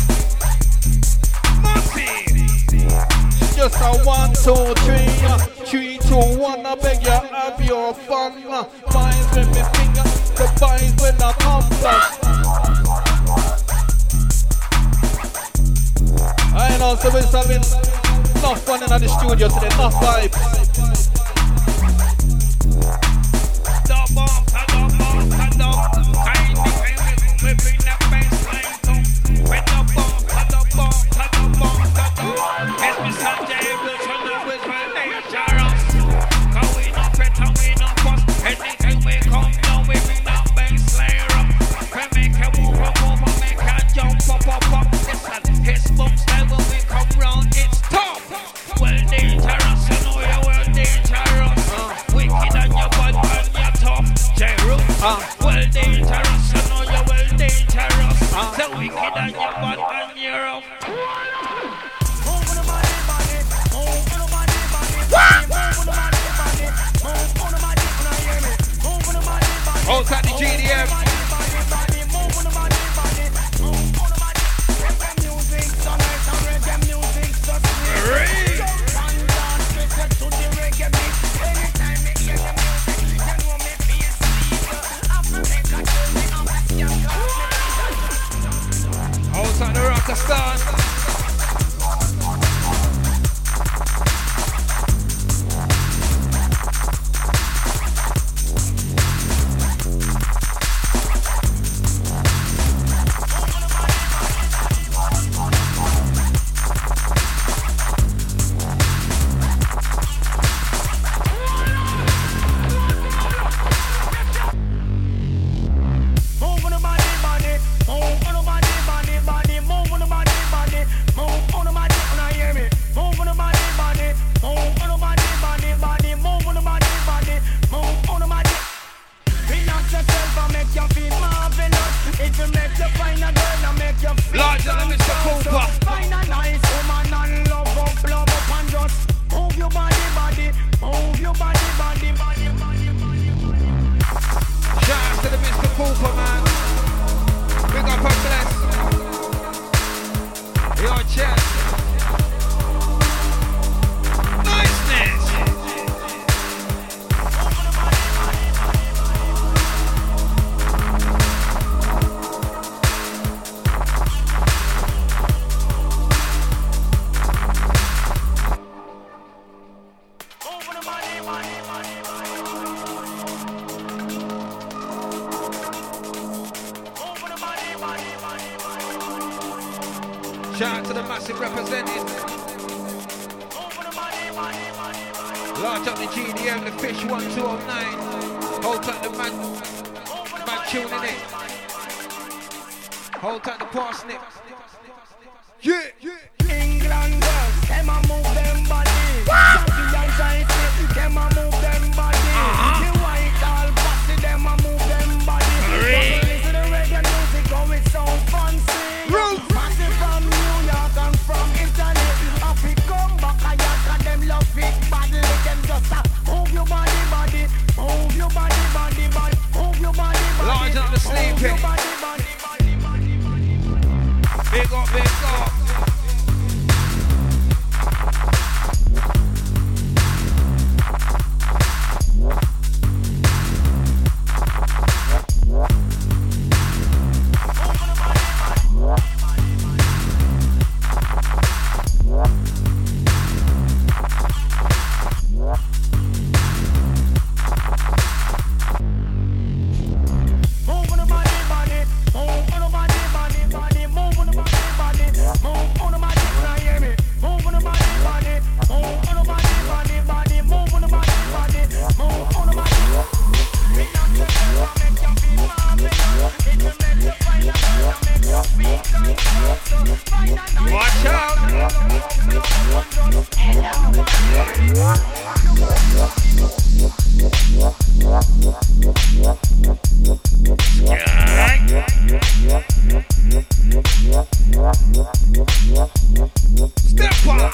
massive. Just a one, two, three, three, two, one. I beg you have your fun. Vines when me finger, the vines when I come back. I know, so we're having enough fun in the studio today, enough vibes. The bomb, the bomb, the bomb, kind of thing, we bring that baseline down. When the bomb, the bomb, the bomb, the bomb. It's Mister J. Wilson, who is well dangerous. Cause we not better, we not fuss. Anything we come down, we bring that baseline up. We make a move, a move, we make a jump, up, up, up. Listen, his boom style when we come round, it's tough. Well dangerous, you know you're well dangerous. Uh, wicked and you're bad and you're tough. J-Roots, uh, well dangerous, you know you're well dangerous. Uh, so wicked and you're bad and you're rough. Outside the G D M. Outside the Rockastan. Larger than Mister Cooper. Find a nice woman and love up, love up and just move your body, body, move your body, body, body, body, body. Shout out to the Mister Cooper, man. Big up and bless. Your chest. Niceness. Shout out to the massive representing. Large up the G D M, the fish one two oh nine. Hold tight the man, man tuning in. Hold tight the parsnip. Yeah, yeah. England girls, them a move them body. Jackie and Chicey, them a move them body. Uh-huh. The white all bossy, them a move them body. Hooray. Listen to the reggae music, go it sound Watch out. Step up.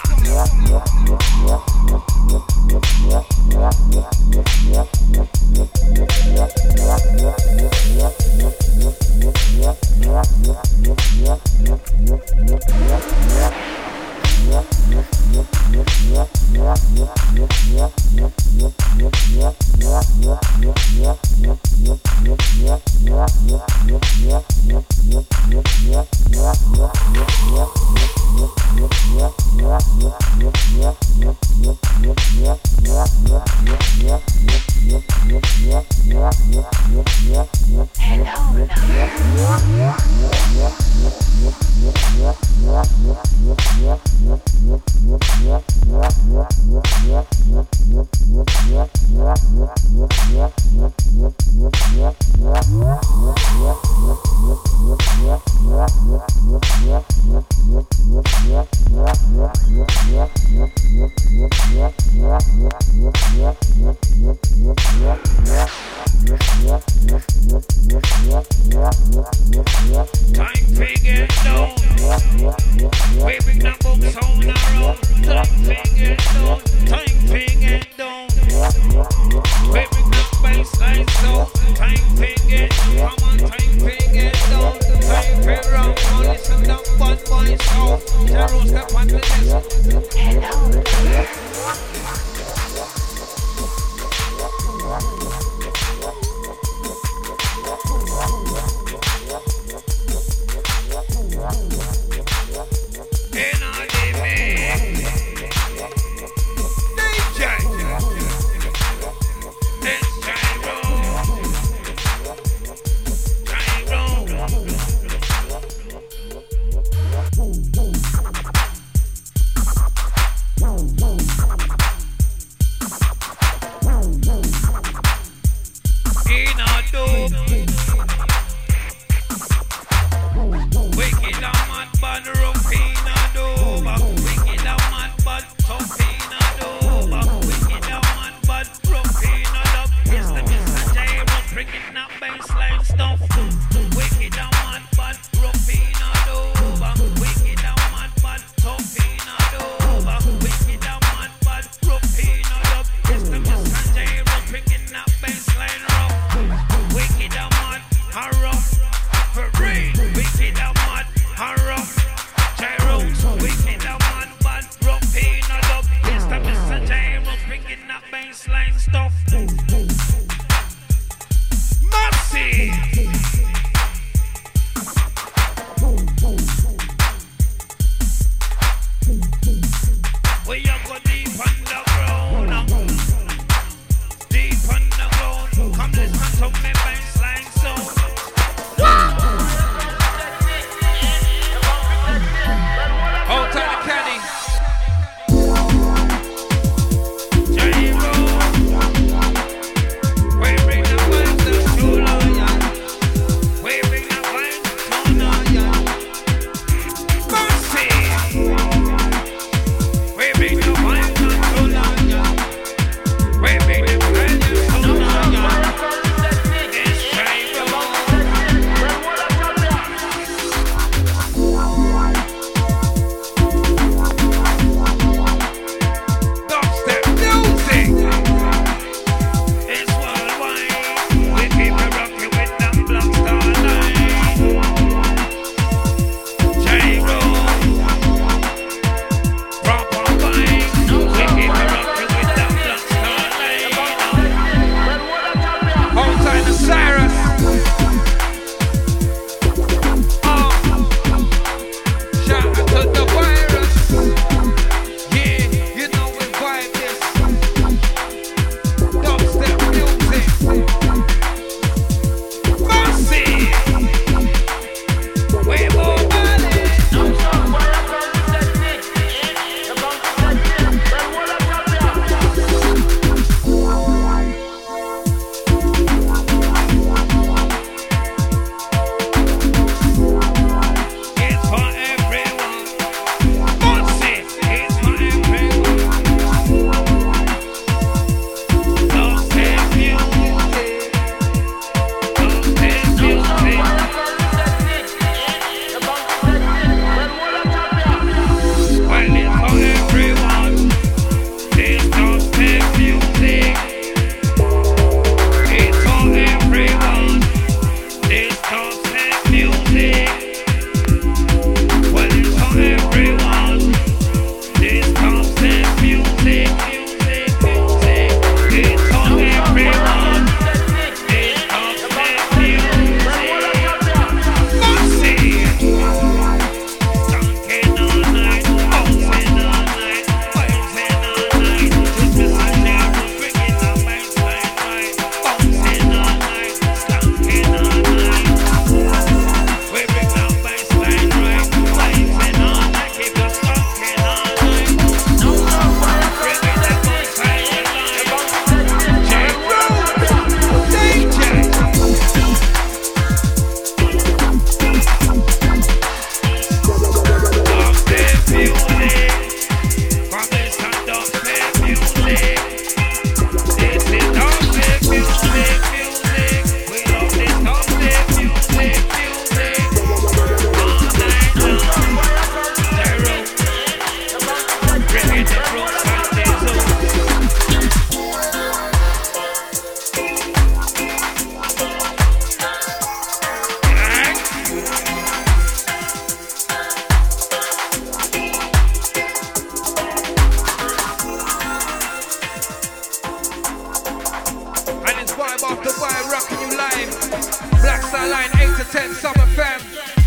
Black Star Line, eight to ten, Summer Fam.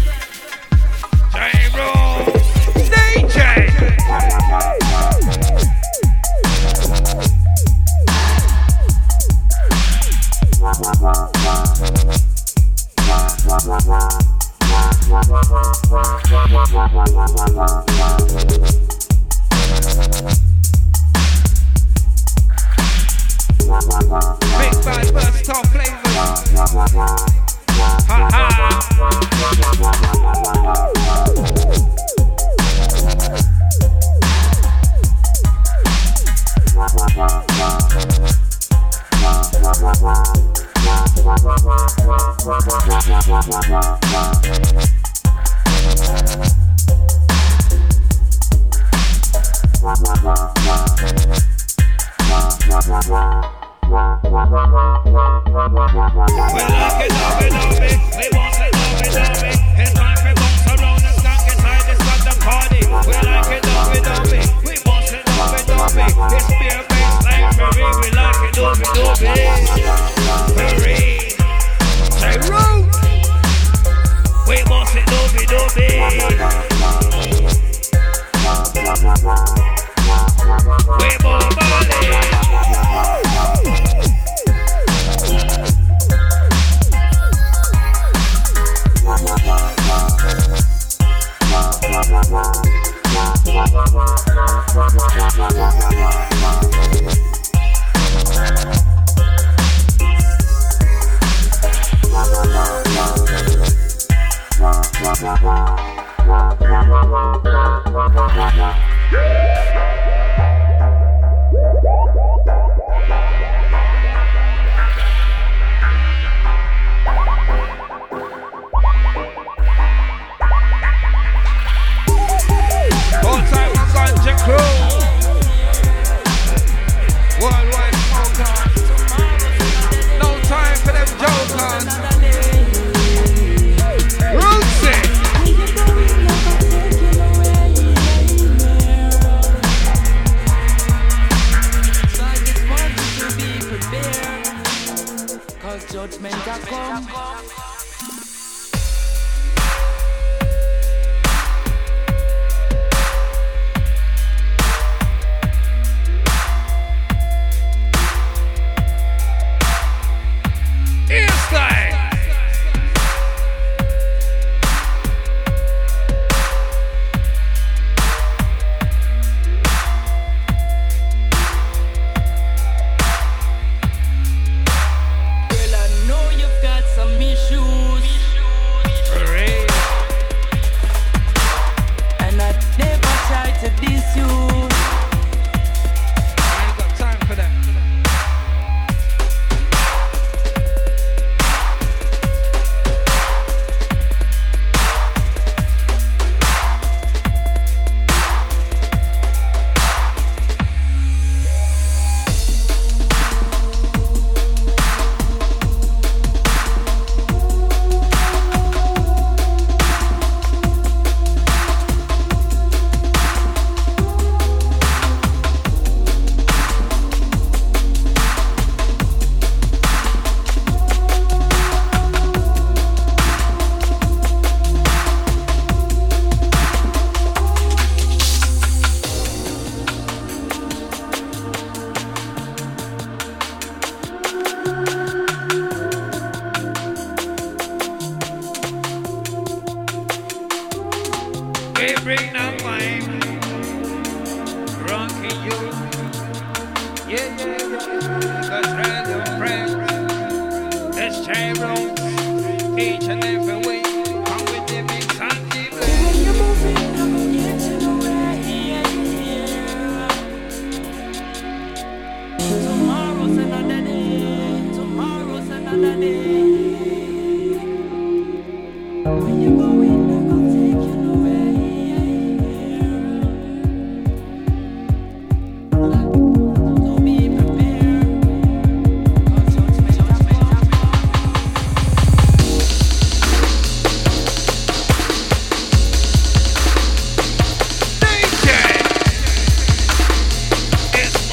J-Roll. D J. Big bad versatile flavors. Ha ha. We like it, love it, love it. We want it, love it, love it. It's time for bounce around and skunk inside this goddamn party. We like it, love it, love it. We want it, love it, love it. It's beer based like Marie. We like it, love it, love it. Marie, say root. We want it, love it, love it. We want money.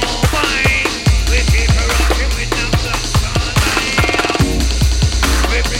We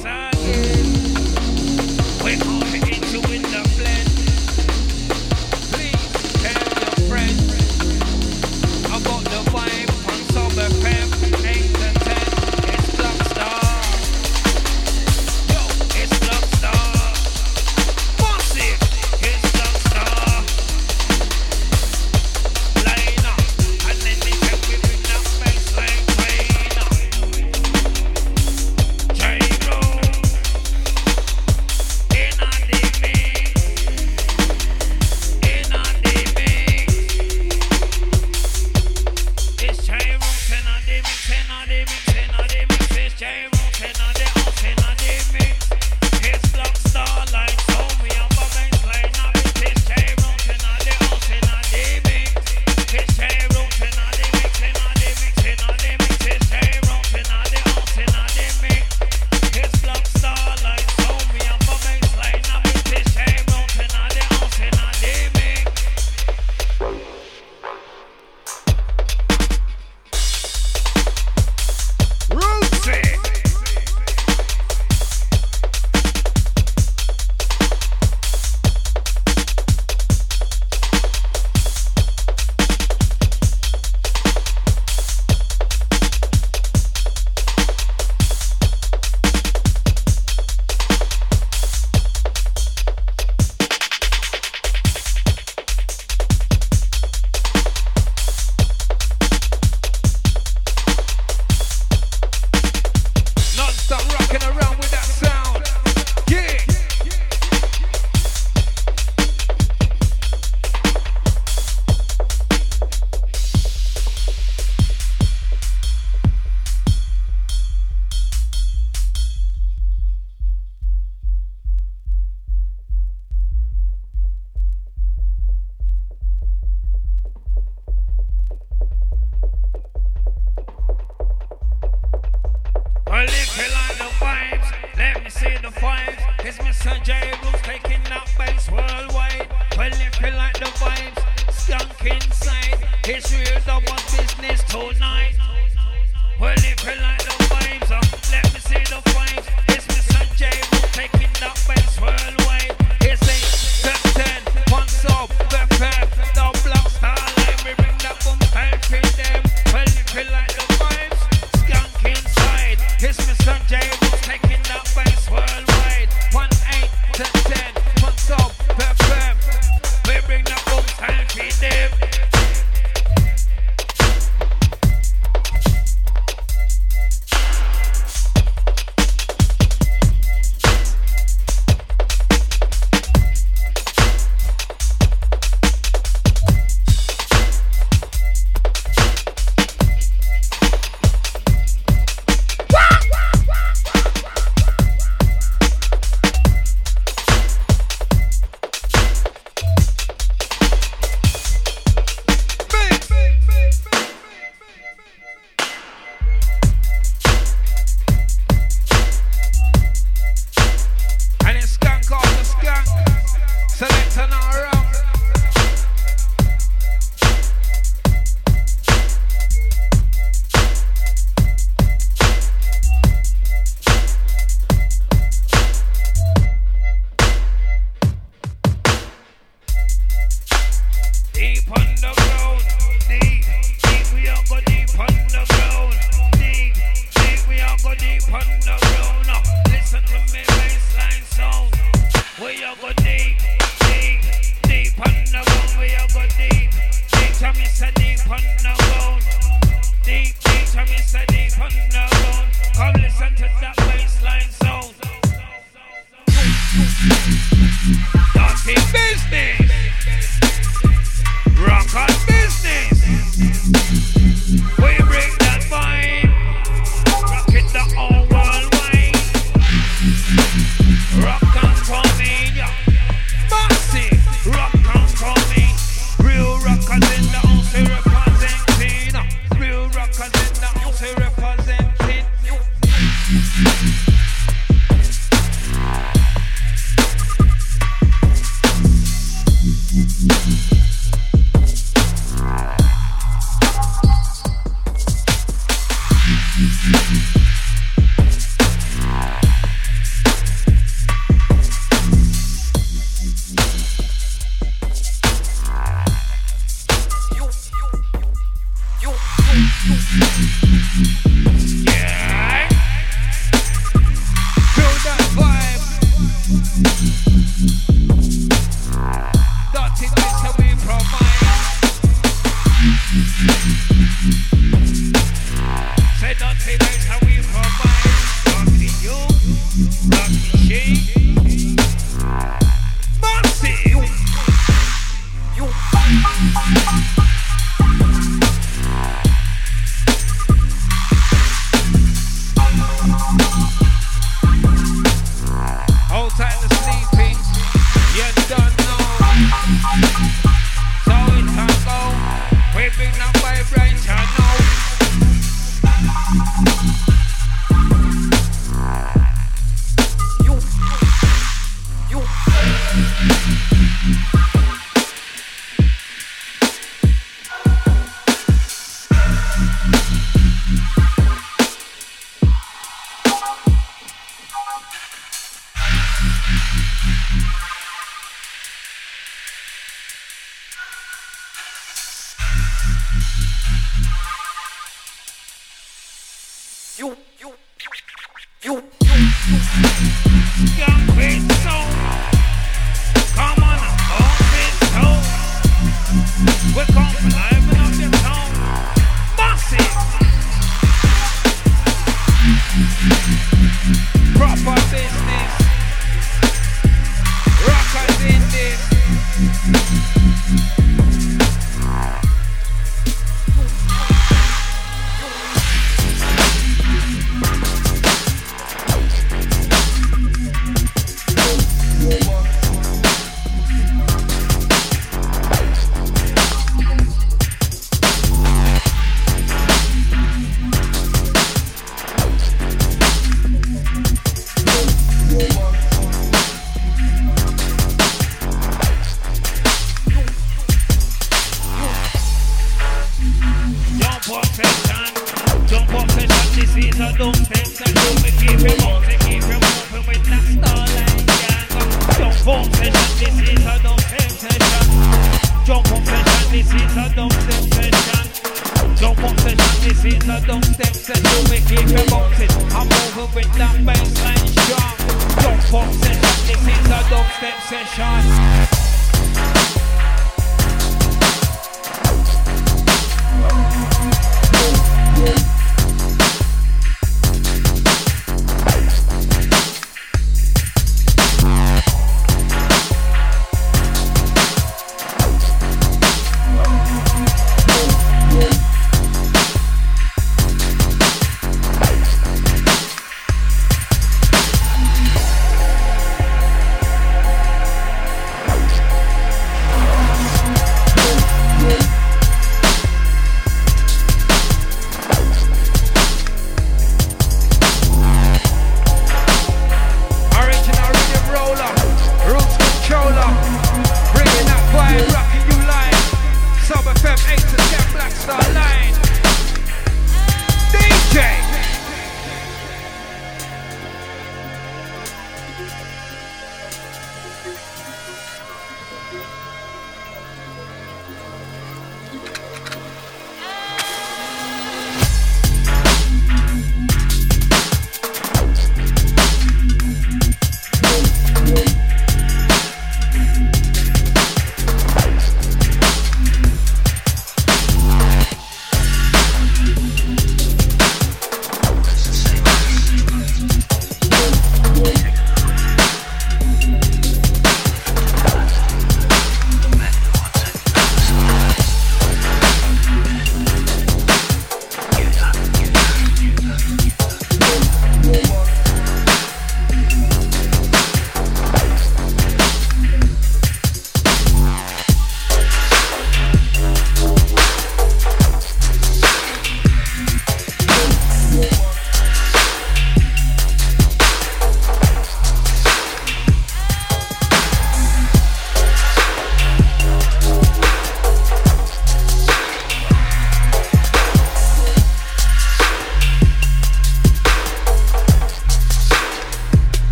once again. We come into in the blend. Please tell your friends about the vibe on Sub F M eight to ten. It's Blackstar. Yo, it's Blackstar. Massive. It's Blackstar. Line up, and then they can give it that bass like train up. Gyro. In a the mix. In a the mix. It's gyro, ten a the mix, ten a the mix, ten a the mix. It's gyro, ten a the house, ten a the mix. It's Blackstar line, so we have a bass line of it. It's gyro, ten a the house, ten a the mix. It's gyro, ten a the mix, ten a the mix, ten a the mix. It's gyro, ten a the house, ten a the mix. It's Blackstar line, so we have a bass line of it. It's gyro, ten a the house, ten a the mix. Rootsy. Non-stop rocking around with that sound. Yeah. Well, if you like the vibes, let me see the vibes. It's Mister J. Bruce taking that bass worldwide. Well, if you like the vibes, skunk inside. It's real double business tonight. Well, if you like the vibes, uh, let me see the vibes. It's Mister J. Bruce taking that bass worldwide. It's eight to ten, one sub, the pep, the Blackstar line. We bring that boom style to them. Well, if you like the vibes, skunk inside. It's Mister J. Bruce taking that bass worldwide. One eight to ten, one sub, the pep. We bring that boom style to them. You, you, you, you, Young Face Soul. Come on, Young Face Soul. We come for live up your town. Massive. Proper business. Rockers in this.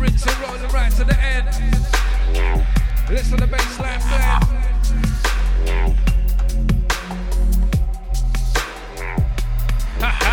rinse and roll them right to the end. Listen to the bassline blend. Ha ha.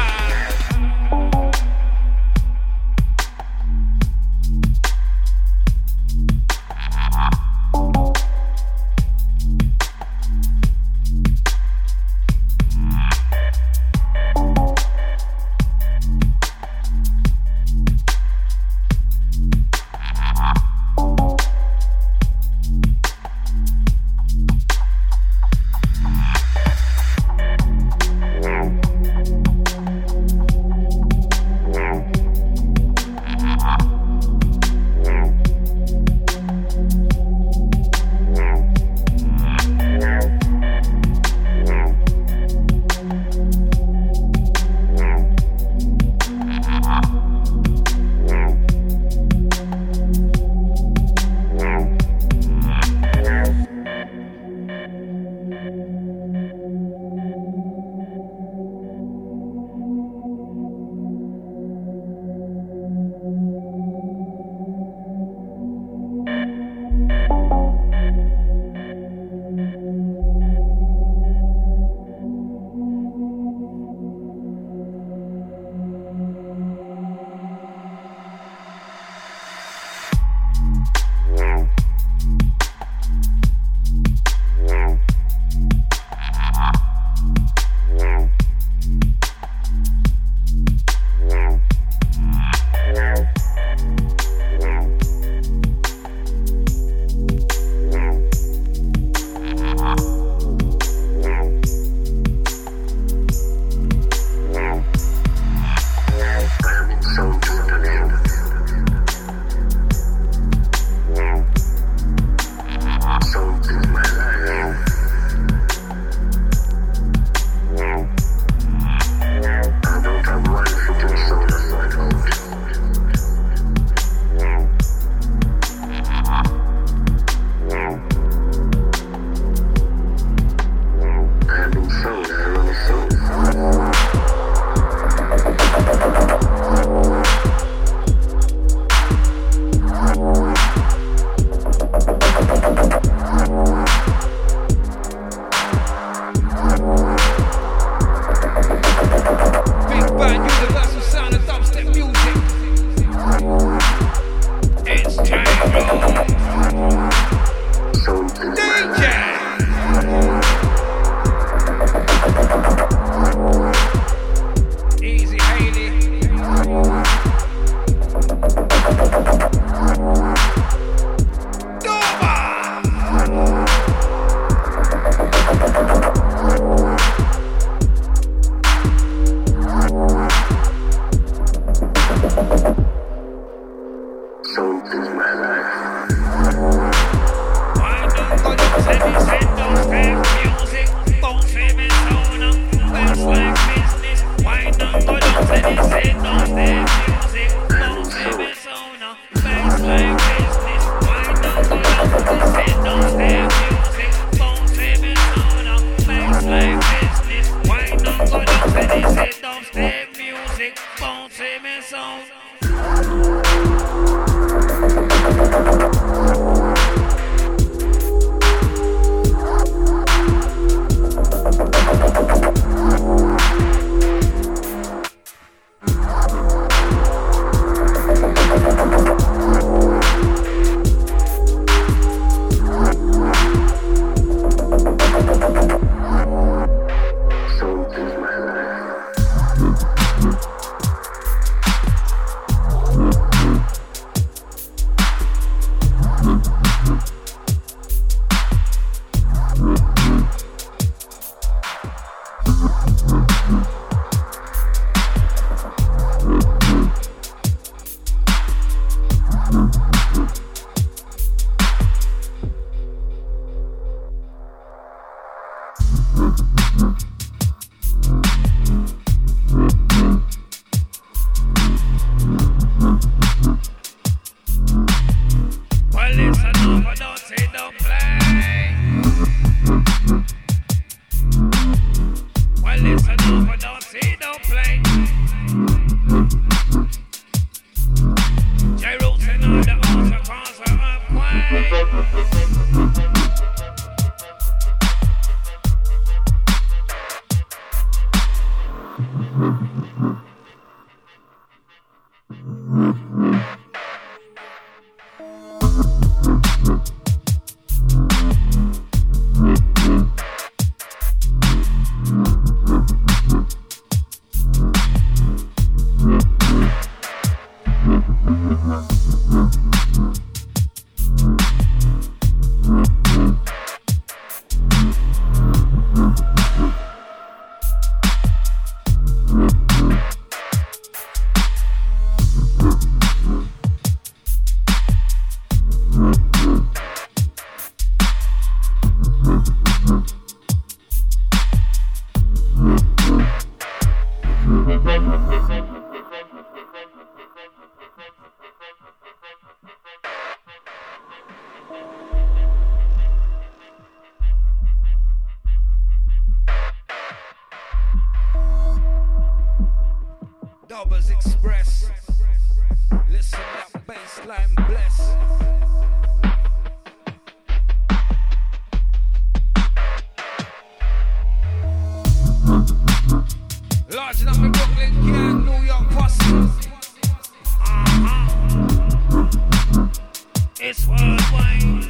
West worldwide.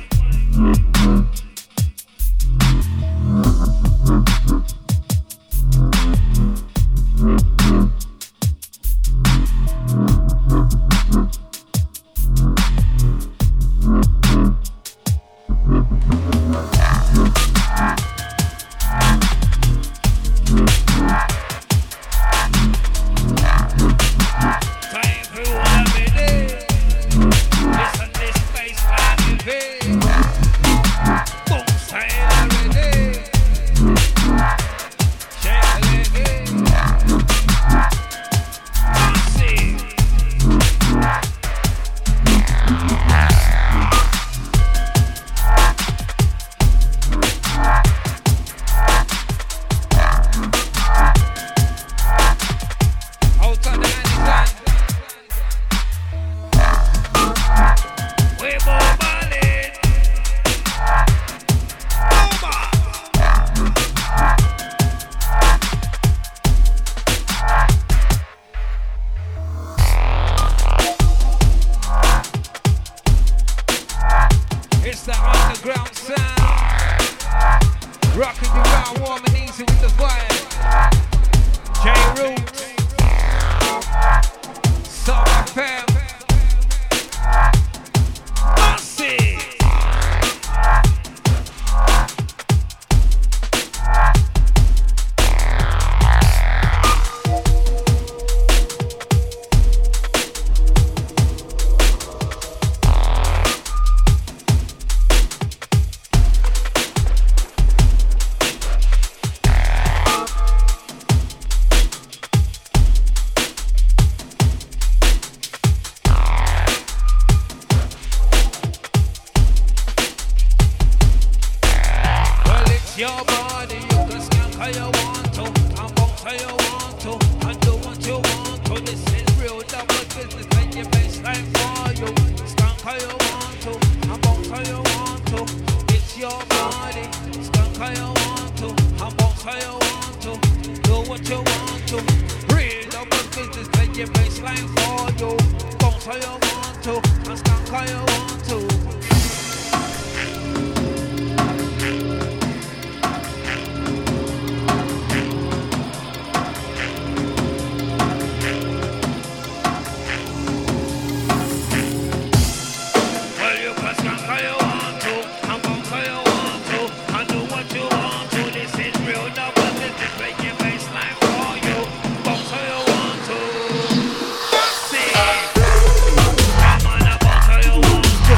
Come on, about how you want to.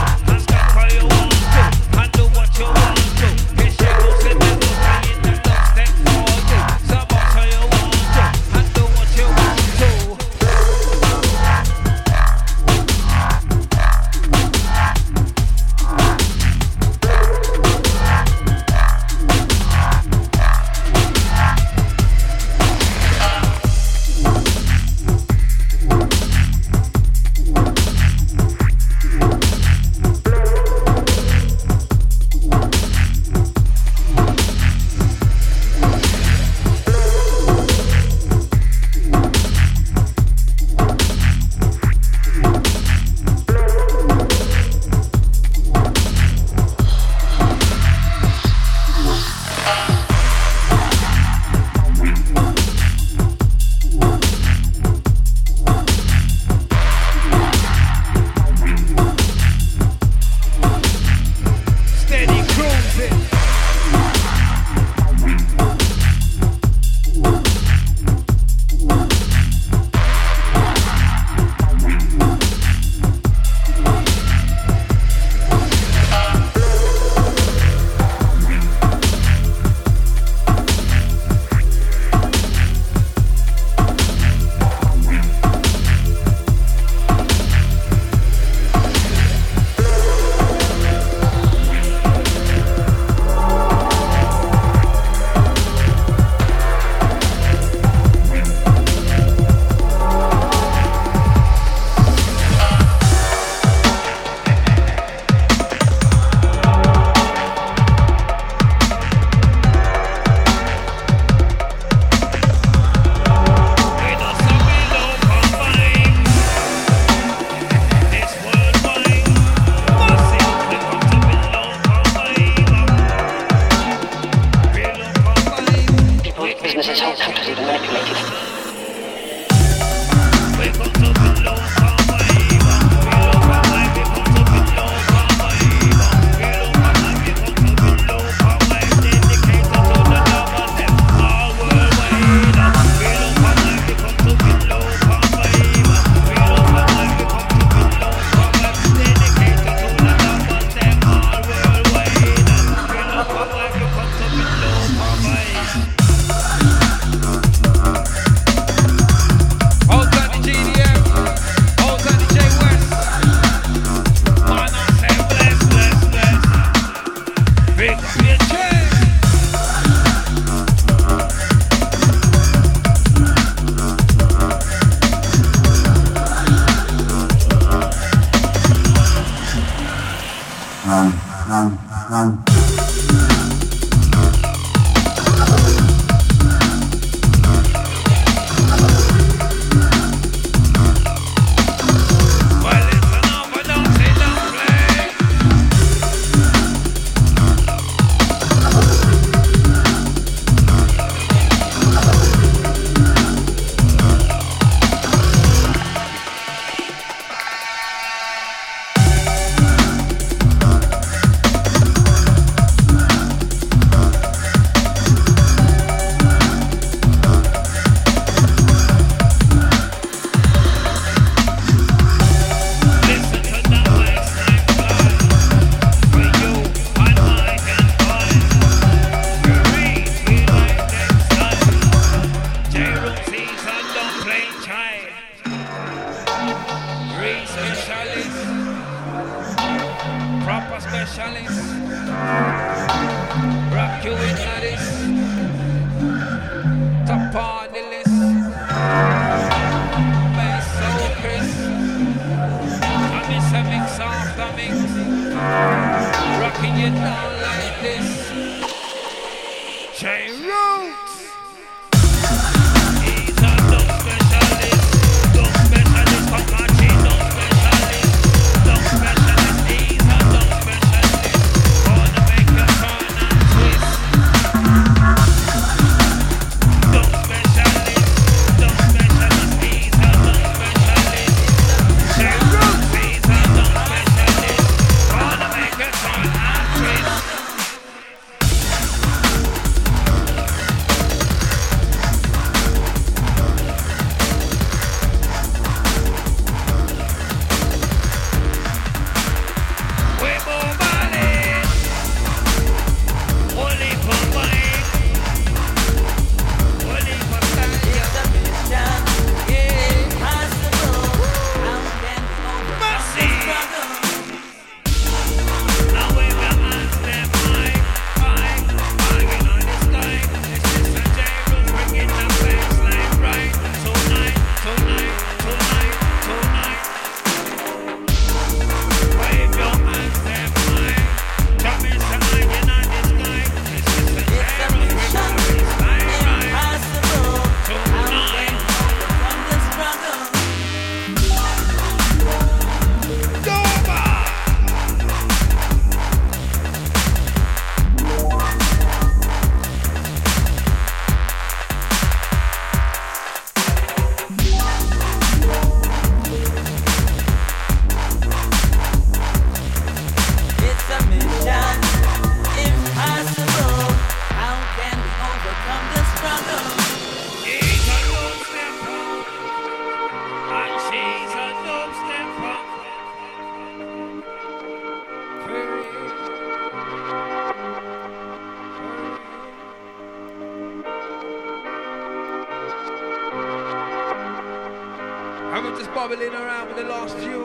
bubbling around with the last few.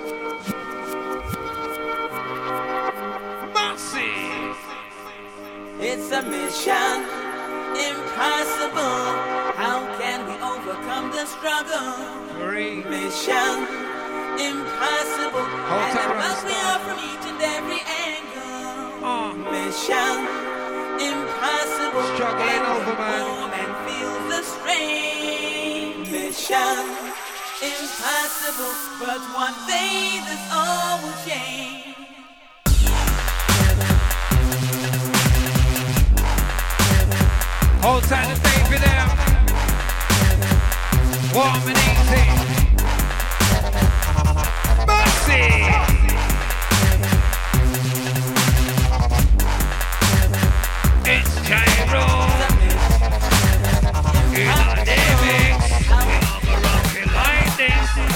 Massive! It's a mission impossible. How can we overcome the struggle? Three. Mission impossible. Hold And tight, the love we Rasta. are from each and every angle. Uh. Mission impossible. Struggle ain't And over, we man. home and feel the strain. Mission impossible. But one day this all will change. Hold tight to David there. Warm and easy. Mercy! It's Cairo. In a day mix. I'm a rocket like this.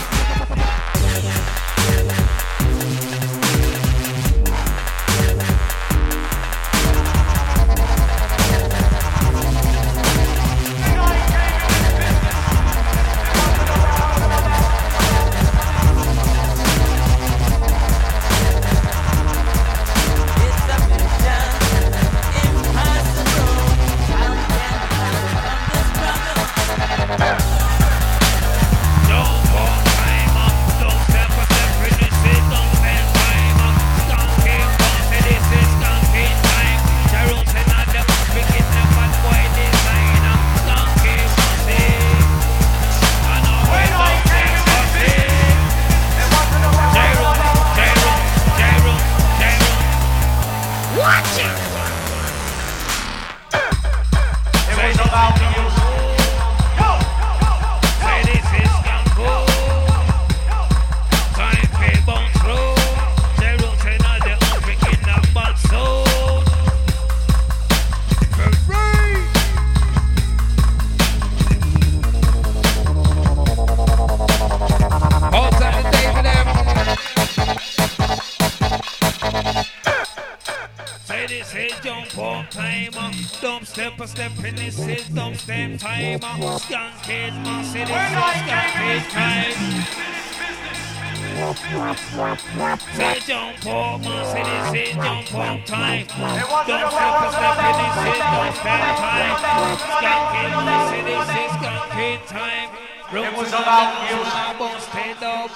Watch it. It was about music. Say this is Gango. Time for bounce road. They don't say not the open in the bad soul. Hold tight the day for them. Say this is jump on timer. Dump step a step in this is dump step timer. Skunk is my city, skunk is time. Say jump on my city, say jump on time. Dump step a step in this is dump step time. Skunk is my city, say skunk is time. It was about music. I'm gonna stand up.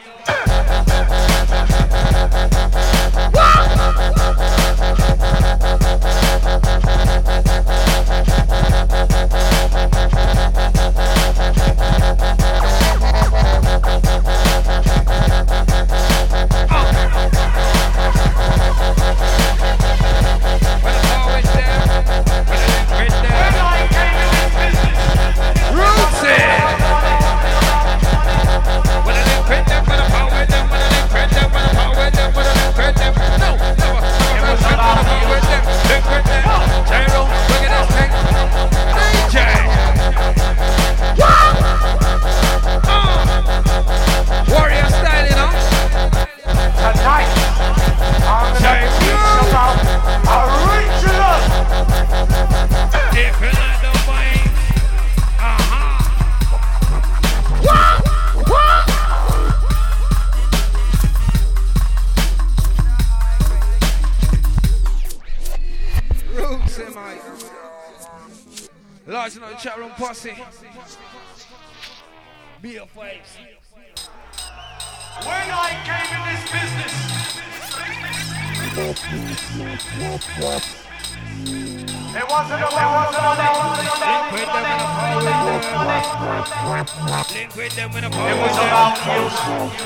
Warrior style, you know. Tonight, I'm gonna teach you about original. If you like the vibe, uh-huh. Roots in my large enough chat room posse. Be a fight. When I came in this business, it wasn't about, it wasn't Link with them in a power. It was about music.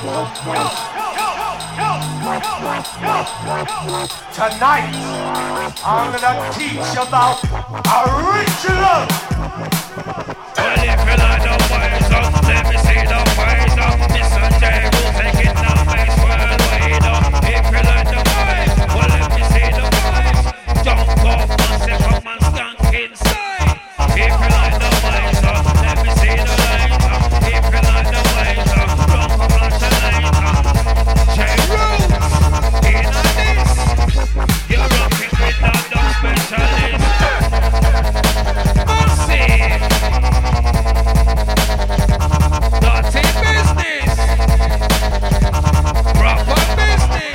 Tonight, I'm gonna teach about original. Well, if you like the wires up, let me see the wires up. Mister J will take it now, makes worldwide up. If you like the wires, well, let me see the wires. Jump off and say, come and skunk inside. If you like the wires up, let me see the lights up. If you like the wires up, don't come on the lights up. J Roots, in a this, you're rocking with the dumb specialist. Massive. Dirty business. Proper business.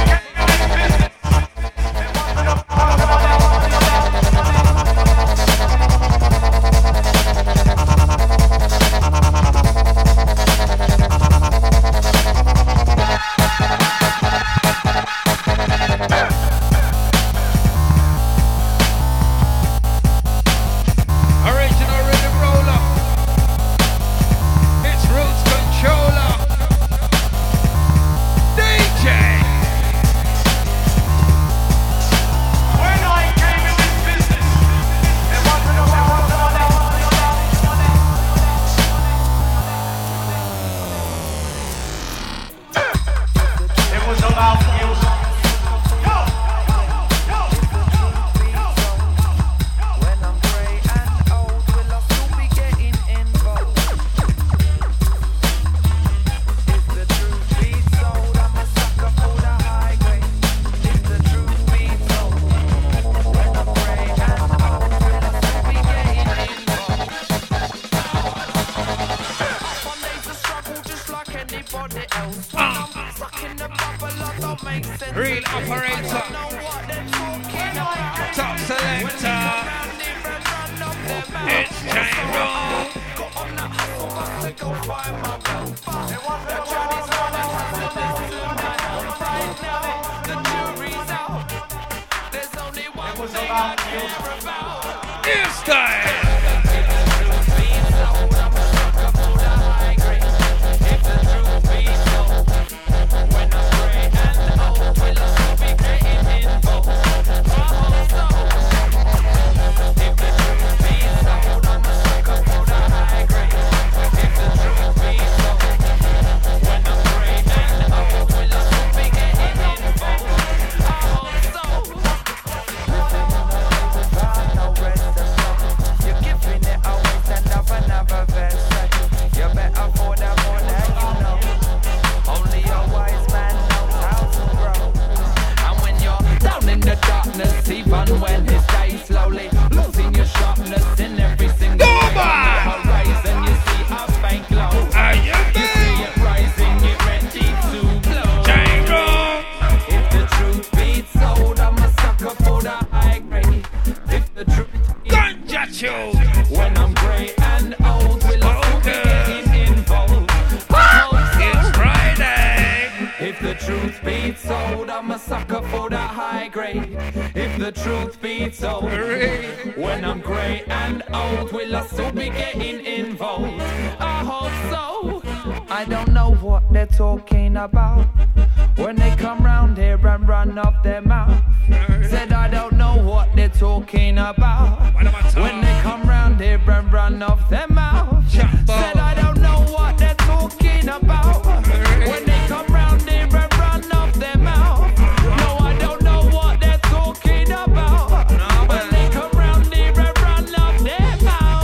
Original rhythm roller. It's Roots Controller. D J. When I came in this business, it wasn't about, it was about music. When I'm grey and old, will I still be getting involved? If the truth be told, I'm a sucker for the high grade. If the truth be told, when I'm grey and old, will I still be getting involved? Some days I struggle just like anybody else. When I'm stuck in the bubble, I don't make sense. Real operator. Top selector. It's Gyro. New style. sharpness even when it dies slowly. Losing your sharpness in every single day. On the horizon you see a bank low. You see it rising, get ready to blow. If the truth be told, I'm a sucker for the high grade. If the truth be told, when I'm grey and old, will I still be getting involved? It's Friday. If the truth be told, I'm a sucker for the high grade. If the truth be told, when I'm grey and old, will I still be getting involved? I hope so. I don't know what they're talking about when they come round here and run off their mouth. Said I don't know what they're talking about when they come round here and run off their mouth. Said I don't know what they're talking about when they come round here and run off their mouth. No, I don't know what they're talking about when they come round here and run off their mouth.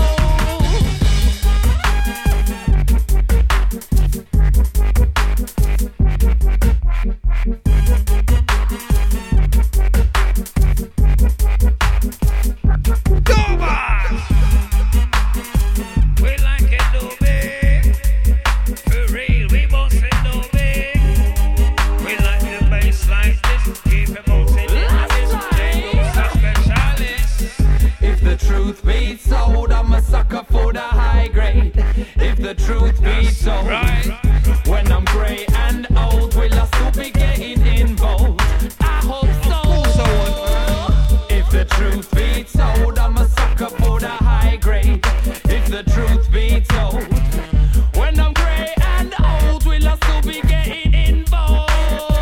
We like it, do big. For real, we both say do big. We like the bass like this. Keep it bouncing in this. They are specialists. If the truth be told, I'm a sucker for the high grade. If the truth be told, when I'm grey and old, will I still be getting involved? I hope so. If the truth be told, I'm a sucker for the high grade. If the truth be told, when I'm grey and old, will I still be getting involved?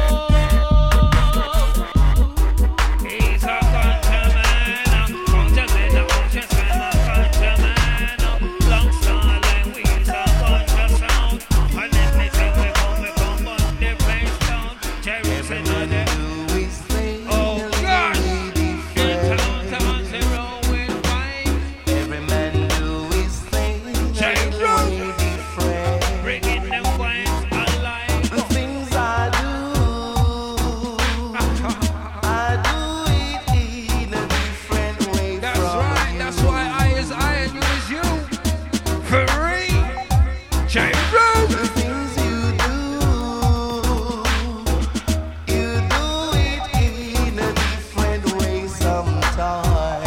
He's a country man. Won't you say that? Won't you say I'm a country man? Long star like we is a country sound. And if they say we come, we come on the place down. Jerry said no, they oh God. In town, town, zero with five. Every man do his thing, Jerry way different. bringing them wines alive. The things I do, I do it in a different way. That's from right, you. that's why I is I and you is you. For real. J. The things you do, you do it in a different way sometimes.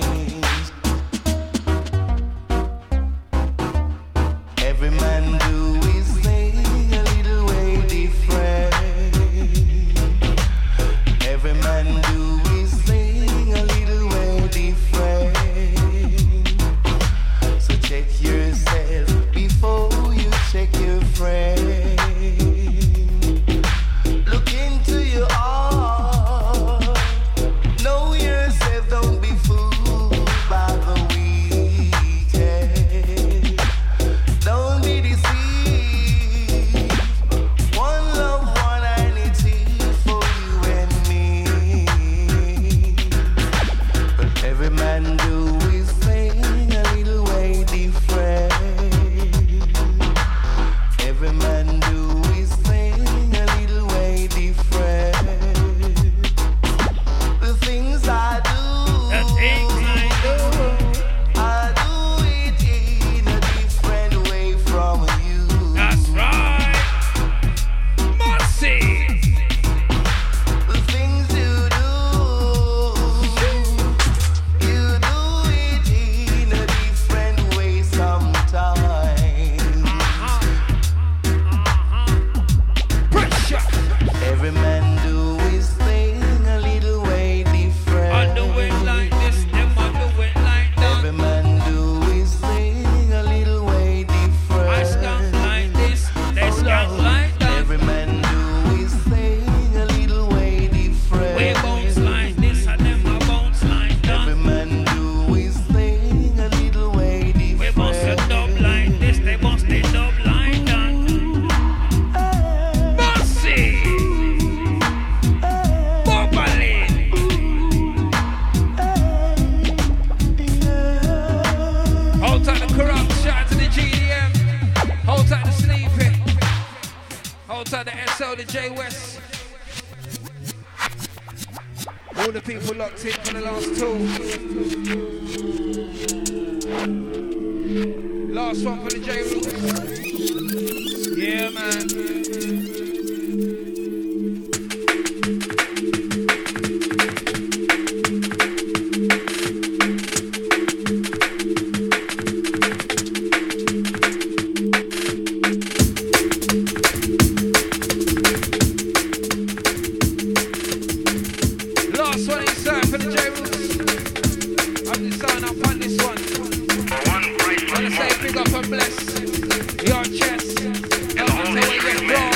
Every man do his thing a little way different. Every man do his thing a little way different. So check yourself before you check your friend. Look into your heart. Know yourself, don't be fooled by the weekend. Don't be deceived. One love, one identity for you and me. But every man do his thing a little way different. Every man do his thing a little way different. The things I do, The things I do. I do it in a different way from you. That's right. Mercy. The things you do, you do it in a different way sometimes. Pressure. Every man do his thing a little way different. I do it like this, them I do it like that. Every man do his thing a little way different. I skunk like this, they skunk like that. Every man do his thing a little way different. We bounce like this, and them I bounce like Every that. man do his thing a little way different. We bounce a dub like this, they bounce the dub like that. Mercy. Bubbling. Hold tight the corrupt, shout to the G D M. Hold tight the sleepy. Hold tight the S O, the J West. All the people locked in for the last two. Last one for the J Roots. Yeah, man. Last one inside for the J Roots. I'm just signing up on this one. I wanna say big up and bless your chest. Help us know where you're from.